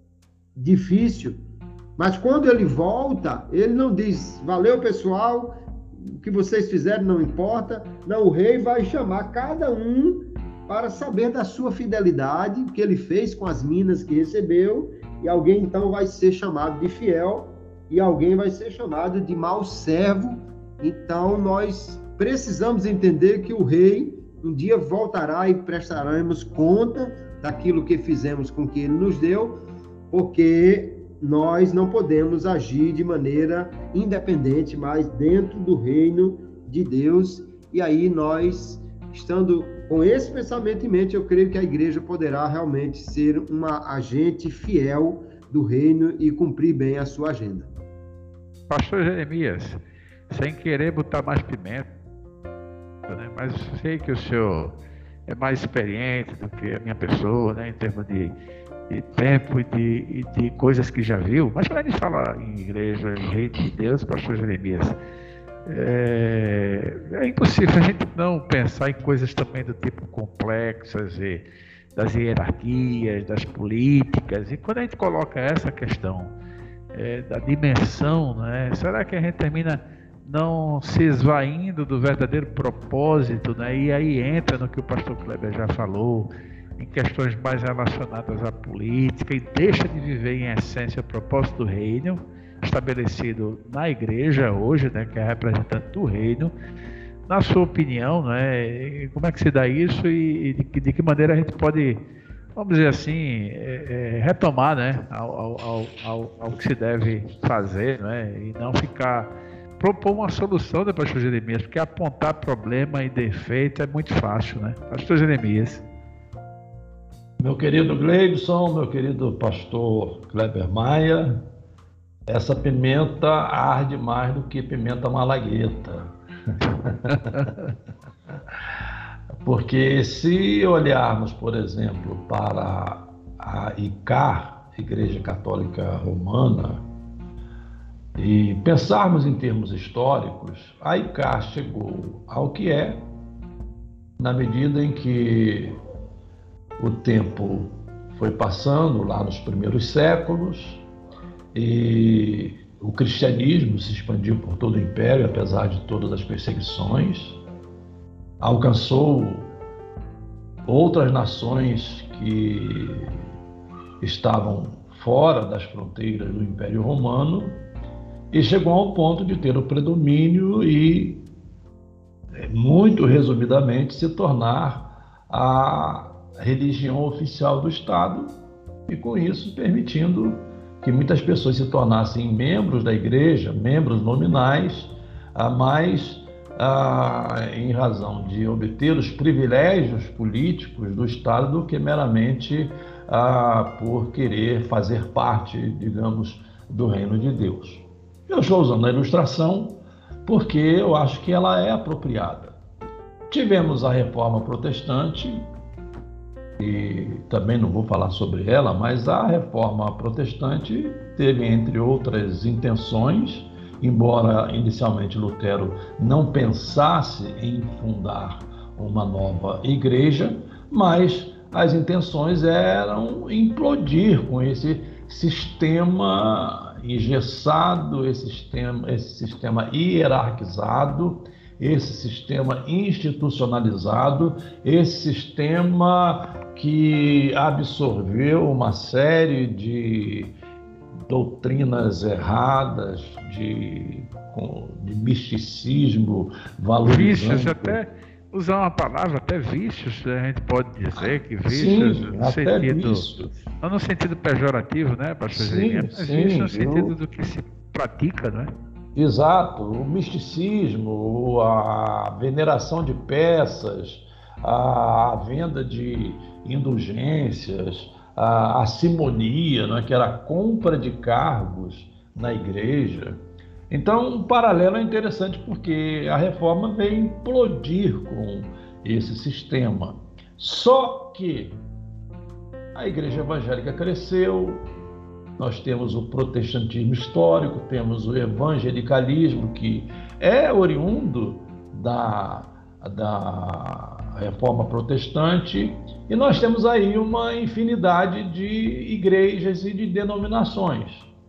difícil. Mas quando ele volta, ele não diz, valeu pessoal, o que vocês fizeram não importa. Não, o rei vai chamar cada um para saber da sua fidelidade, o que ele fez com as minas que recebeu, e alguém então vai ser chamado de fiel, e alguém vai ser chamado de mau servo. Então nós precisamos entender que o rei um dia voltará e prestaremos conta daquilo que fizemos com que ele nos deu, porque nós não podemos agir de maneira independente, mas dentro do reino de Deus. E aí nós, estando com esse pensamento em mente, eu creio que a igreja poderá realmente ser uma agente fiel do reino e cumprir bem a sua agenda. Pastor Jeremias, sem querer botar mais pimenta, né? Mas sei que o senhor é mais experiente do que a minha pessoa, né? Em termos de de tempo e de, de coisas que já viu, mas quando a gente fala em igreja, em reino de Deus, pastor Jeremias, é, é impossível a gente não pensar em coisas também do tipo complexas, e das hierarquias, das políticas, e quando a gente coloca essa questão é, da dimensão, né, será que a gente termina não se esvaindo do verdadeiro propósito, né, e aí entra no que o pastor Kleber já falou, em questões mais relacionadas à política, e deixa de viver em essência o propósito do reino estabelecido na igreja hoje, né, que é representante do reino. Na sua opinião, né, como é que se dá isso e, e de, de que maneira a gente pode, vamos dizer assim, é, é, retomar, né, ao, ao, ao, ao que se deve fazer, né, e não ficar propor uma solução, né, pastor Jeremias, porque apontar problema e defeito é muito fácil, né? Pastor Jeremias. Meu querido Gleibson, meu querido pastor Kleber Maia, essa pimenta arde mais do que pimenta malagueta. Porque se olharmos, por exemplo, para a I C A R, Igreja Católica Romana, e pensarmos em termos históricos, a I C A R chegou ao que é, na medida em que o tempo foi passando lá nos primeiros séculos e o cristianismo se expandiu por todo o império, apesar de todas as perseguições, alcançou outras nações que estavam fora das fronteiras do Império Romano e chegou ao ponto de ter o predomínio e muito resumidamente, se tornar a religião oficial do Estado e, com isso, permitindo que muitas pessoas se tornassem membros da igreja, membros nominais, mas em razão de obter os privilégios políticos do Estado do que meramente por querer fazer parte, digamos, do reino de Deus. Eu estou usando a ilustração porque eu acho que ela é apropriada. Tivemos a Reforma Protestante, e também não vou falar sobre ela, mas a Reforma Protestante teve, entre outras intenções, embora inicialmente Lutero não pensasse em fundar uma nova igreja, mas as intenções eram implodir com esse sistema engessado, esse sistema, esse sistema hierarquizado, esse sistema institucionalizado, esse sistema que absorveu uma série de doutrinas erradas, de, de misticismo, valorizando... Vícios, até usar uma palavra, até vícios, a gente pode dizer que vícios, sim, no até sentido, vícios. Não no sentido pejorativo, né, pastor Jeremias, mas sim, vício no eu... sentido do que se pratica, né? Exato, o misticismo, a veneração de peças, a venda de indulgências, a simonia, né, que era a compra de cargos na igreja. Então, um paralelo é interessante porque a reforma veio implodir com esse sistema. Só que a igreja evangélica cresceu, nós temos o protestantismo histórico, temos o evangelicalismo, que é oriundo da, da reforma protestante, e nós temos aí uma infinidade de igrejas e de denominações.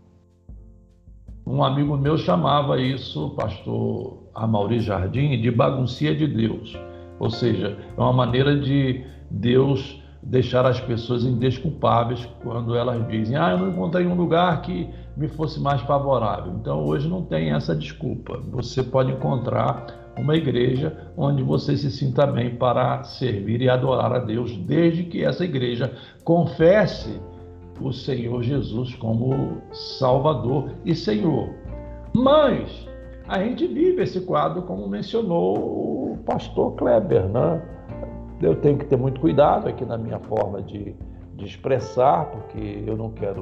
Um amigo meu chamava isso, o pastor Amaury Jardim, de bagunça de Deus. Ou seja, é uma maneira de Deus deixar as pessoas indesculpáveis quando elas dizem: ah, eu não encontrei um lugar que me fosse mais favorável. Então hoje não tem essa desculpa. Você pode encontrar uma igreja onde você se sinta bem para servir e adorar a Deus, desde que essa igreja confesse o Senhor Jesus como Salvador e Senhor. Mas a gente vive esse quadro, como mencionou o pastor Kleber, né? Eu tenho que ter muito cuidado aqui na minha forma de, de expressar, porque eu não quero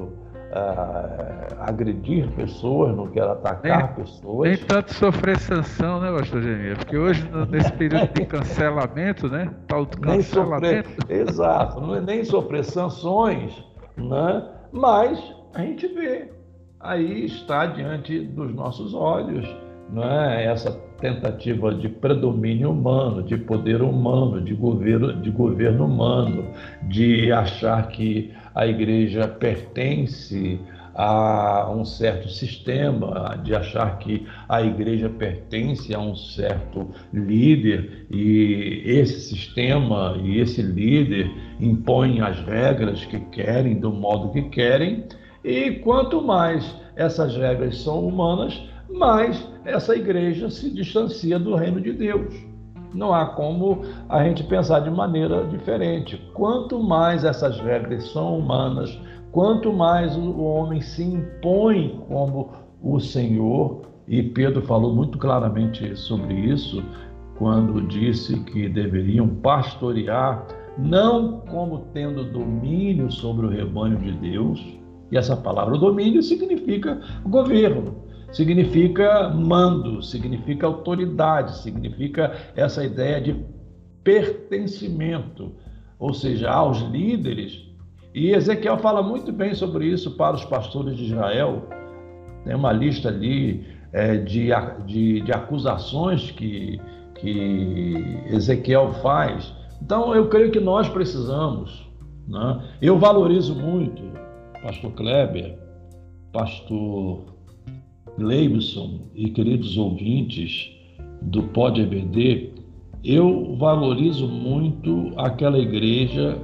uh, agredir pessoas, não quero atacar nem, pessoas. Nem tanto sofrer sanção, né, pastor Jeremias? Porque hoje, nesse período de cancelamento, né? Tal do cancelamento. Nem sofrer, exato, não é nem sofrer sanções, né? Mas a gente vê, aí está diante dos nossos olhos, né? Essa tentativa de predomínio humano, de poder humano, de governo, de governo humano, de achar que a igreja pertence a um certo sistema, de achar que a igreja pertence a um certo líder e esse sistema e esse líder impõem as regras que querem, do modo que querem, e quanto mais essas regras são humanas, mais essa igreja se distancia do reino de Deus. Não há como a gente pensar de maneira diferente. Quanto mais essas regras são humanas, quanto mais o homem se impõe como o Senhor, e Pedro falou muito claramente sobre isso, quando disse que deveriam pastorear, não como tendo domínio sobre o rebanho de Deus, e essa palavra domínio significa governo, significa mando, significa autoridade, significa essa ideia de pertencimento, ou seja, aos líderes. E Ezequiel fala muito bem sobre isso para os pastores de Israel. Tem uma lista ali é, de, de, de acusações que, que Ezequiel faz. Então, eu creio que nós precisamos, né? Eu valorizo muito, pastor Kleber, pastor Gleibson e queridos ouvintes do Pod E B D, eu valorizo muito aquela igreja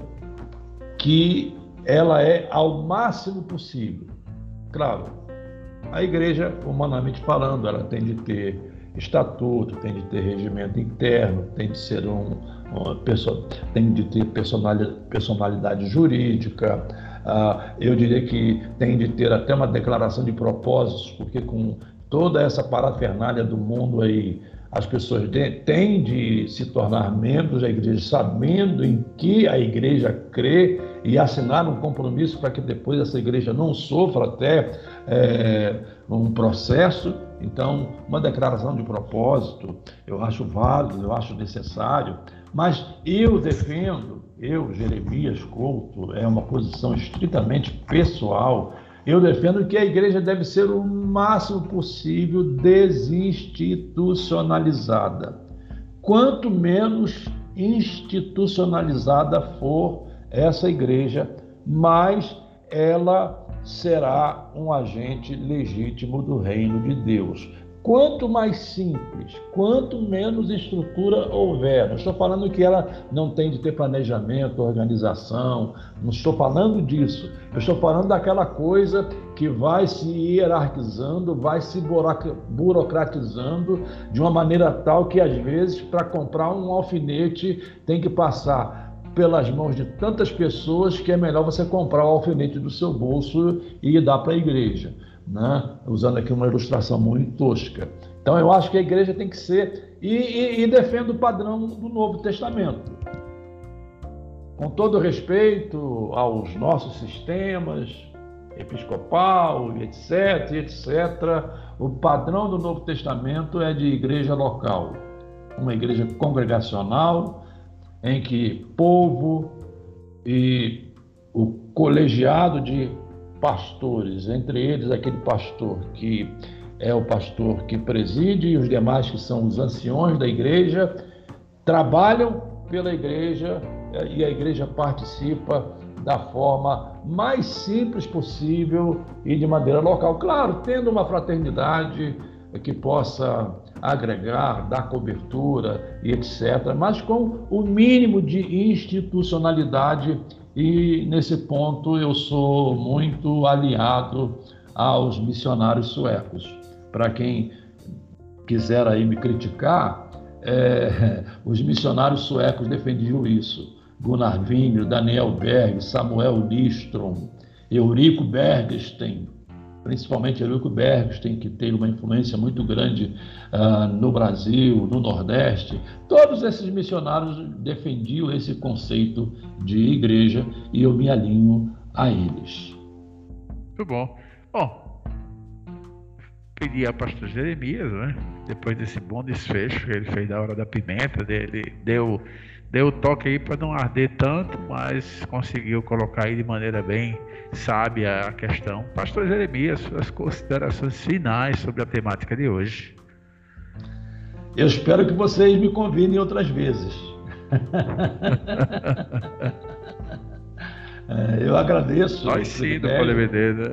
que ela é ao máximo possível. Claro, a igreja, humanamente falando, ela tem de ter estatuto, tem de ter regimento interno, tem de ser um, uma pessoa, tem de ter personalidade, personalidade jurídica. Uh, eu diria que tem de ter até uma declaração de propósitos, porque com toda essa parafernália do mundo aí, as pessoas de, têm de se tornar membros da igreja, sabendo em que a igreja crê e assinar um compromisso para que depois essa igreja não sofra até é, um processo. Então, uma declaração de propósito, eu acho válido, eu acho necessário, mas eu defendo, eu, Jeremias Couto, é uma posição estritamente pessoal, eu defendo que a igreja deve ser o máximo possível desinstitucionalizada. Quanto menos institucionalizada for essa igreja, mais ela será um agente legítimo do reino de Deus. Quanto mais simples, quanto menos estrutura houver, não estou falando que ela não tem de ter planejamento, organização, não estou falando disso, eu estou falando daquela coisa que vai se hierarquizando, vai se burocratizando de uma maneira tal que às vezes para comprar um alfinete tem que passar pelas mãos de tantas pessoas que é melhor você comprar o alfinete do seu bolso e dar para a igreja, né? Usando aqui uma ilustração muito tosca. Então eu acho que a igreja tem que ser, e, e, e defendo o padrão do Novo Testamento. Com todo respeito aos nossos sistemas, episcopal, etc, etcétera, o padrão do Novo Testamento é de igreja local, uma igreja congregacional, em que povo e o colegiado de pastores, entre eles aquele pastor que é o pastor que preside e os demais que são os anciões da igreja, trabalham pela igreja e a igreja participa da forma mais simples possível e de maneira local. Claro, tendo uma fraternidade que possa agregar, dar cobertura e etcétera, mas com o mínimo de institucionalidade. E nesse ponto eu sou muito aliado aos missionários suecos. Para quem quiser aí me criticar, é, os missionários suecos defendiam isso. Gunnar Wingre, Daniel Berg, Samuel Listrom, Eurico Bergsten, principalmente Eurico Bergsten, que tem uma influência muito grande uh, no Brasil, no Nordeste. Todos esses missionários defendiam esse conceito de igreja e eu me alinho a eles. Muito bom. Bom, pedi ao pastor Jeremias, né? Depois desse bom desfecho que ele fez da hora da pimenta, ele deu, deu o toque aí para não arder tanto, mas conseguiu colocar aí de maneira bem sábia a questão. Pastor Jeremias, suas considerações finais sobre a temática de hoje. Eu espero que vocês me convidem outras vezes. Eu agradeço. Nós sim, do Pode B D, né?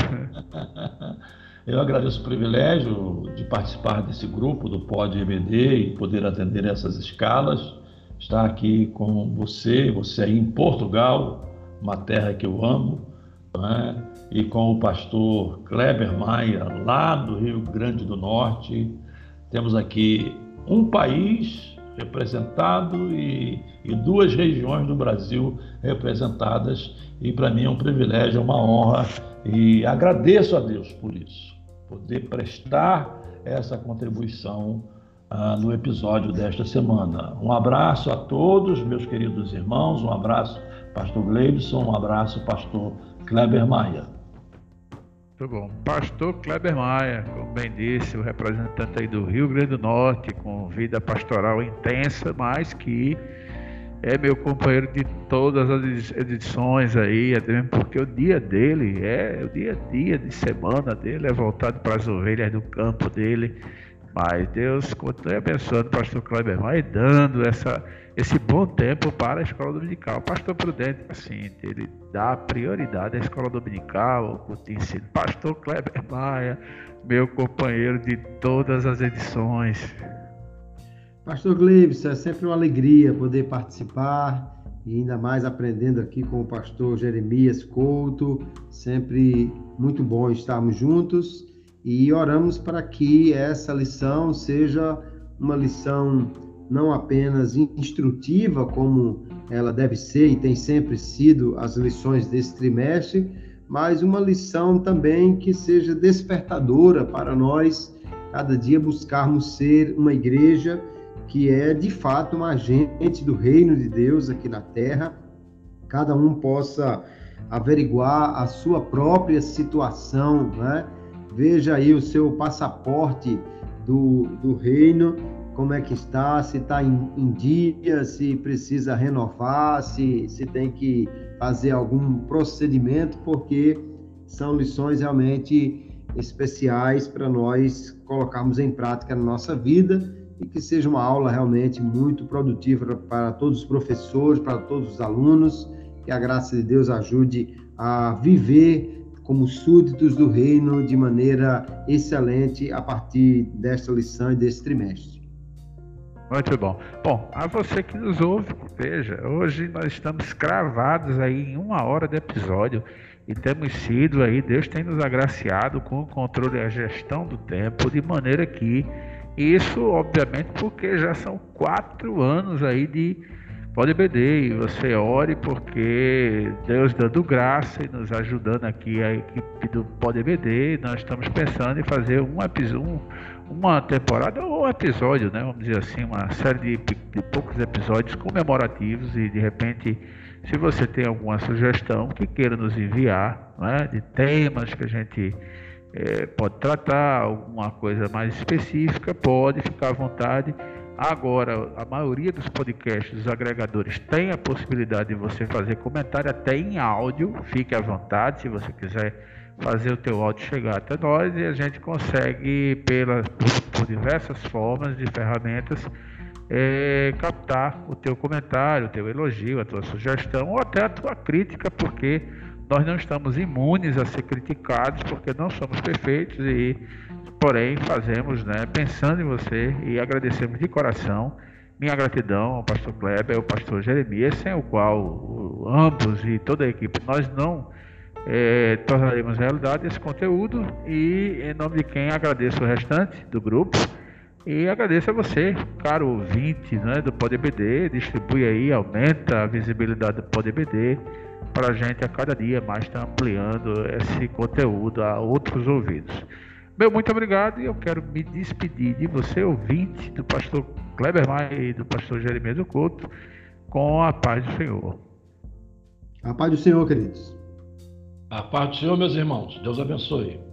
Eu agradeço o privilégio de participar desse grupo do Pode B D e poder atender essas escalas. Estar aqui com você, você aí em Portugal, uma terra que eu amo, né? E com o pastor Kleber Maia, lá do Rio Grande do Norte. Temos aqui um país representado e, e duas regiões do Brasil representadas, e para mim é um privilégio, é uma honra, e agradeço a Deus por isso, poder prestar essa contribuição ah, no episódio desta semana. Um abraço a todos, meus queridos irmãos, um abraço, pastor Gleibson, um abraço, pastor Kleber Maia. Muito bom. Pastor Kleber Maia, como bem disse, o representante aí do Rio Grande do Norte, com vida pastoral intensa, mas que é meu companheiro de todas as edições aí, até mesmo porque o dia dele, é o dia a dia de semana dele, é voltado para as ovelhas do campo dele. Mas Deus continue abençoando o pastor Kleber Maia e dando essa, esse bom tempo para a escola dominical. O pastor Prudente, assim, ele dá prioridade à escola dominical, ao culto de ensino. Pastor Kleber Maia, meu companheiro de todas as edições. Pastor Gleibson, é sempre uma alegria poder participar e ainda mais aprendendo aqui com o pastor Jeremias Couto. Sempre muito bom estarmos juntos. e oramos para que essa lição seja uma lição não apenas instrutiva, como ela deve ser e tem sempre sido as lições desse trimestre, mas uma lição também que seja despertadora para nós, cada dia buscarmos ser uma igreja que é, de fato, um agente do reino de Deus aqui na Terra. Cada um possa averiguar a sua própria situação, né? Veja aí o seu passaporte do, do reino, como é que está, se está em, em dia, se precisa renovar, se, se tem que fazer algum procedimento, porque são lições realmente especiais para nós colocarmos em prática na nossa vida e que seja uma aula realmente muito produtiva para todos os professores, para todos os alunos, que a graça de Deus ajude a viver como súditos do reino de maneira excelente a partir desta lição e desse trimestre. Muito bom. Bom, a você que nos ouve, veja, hoje nós estamos cravados aí em uma hora de episódio e temos sido aí, Deus tem nos agraciado com o controle e a gestão do tempo, de maneira que isso, obviamente, porque já são quatro anos aí de Pod E B D, e você ore porque Deus dando graça e nos ajudando aqui, a equipe do Pod E B D, nós estamos pensando em fazer um episódio, uma temporada ou um episódio, né? Vamos dizer assim, uma série de, de poucos episódios comemorativos, e de repente, se você tem alguma sugestão que queira nos enviar, né, de temas que a gente é, pode tratar, alguma coisa mais específica, pode ficar à vontade. Agora, a maioria dos podcasts, dos agregadores, tem a possibilidade de você fazer comentário até em áudio. Fique à vontade, se você quiser fazer o teu áudio chegar até nós, e a gente consegue, pela, por, por diversas formas de ferramentas, é, captar o teu comentário, o teu elogio, a tua sugestão, ou até a tua crítica, porque nós não estamos imunes a ser criticados, porque não somos perfeitos, e porém fazemos, né, pensando em você, e agradecemos de coração. Minha gratidão ao pastor Kleber e ao pastor Jeremias, sem o qual o, ambos e toda a equipe, nós não é, tornaremos realidade esse conteúdo, e em nome de quem agradeço o restante do grupo, e agradeço a você, caro ouvinte, né, do Pod E B D. Distribui aí, aumenta a visibilidade do Pod E B D, para a gente a cada dia mais estar ampliando esse conteúdo a outros ouvidos. Meu muito obrigado, e eu quero me despedir de você, ouvinte, do pastor Kleber Maia e do pastor Jeremias do Couto, com a paz do Senhor. A paz do Senhor, queridos. A paz do Senhor, meus irmãos. Deus abençoe.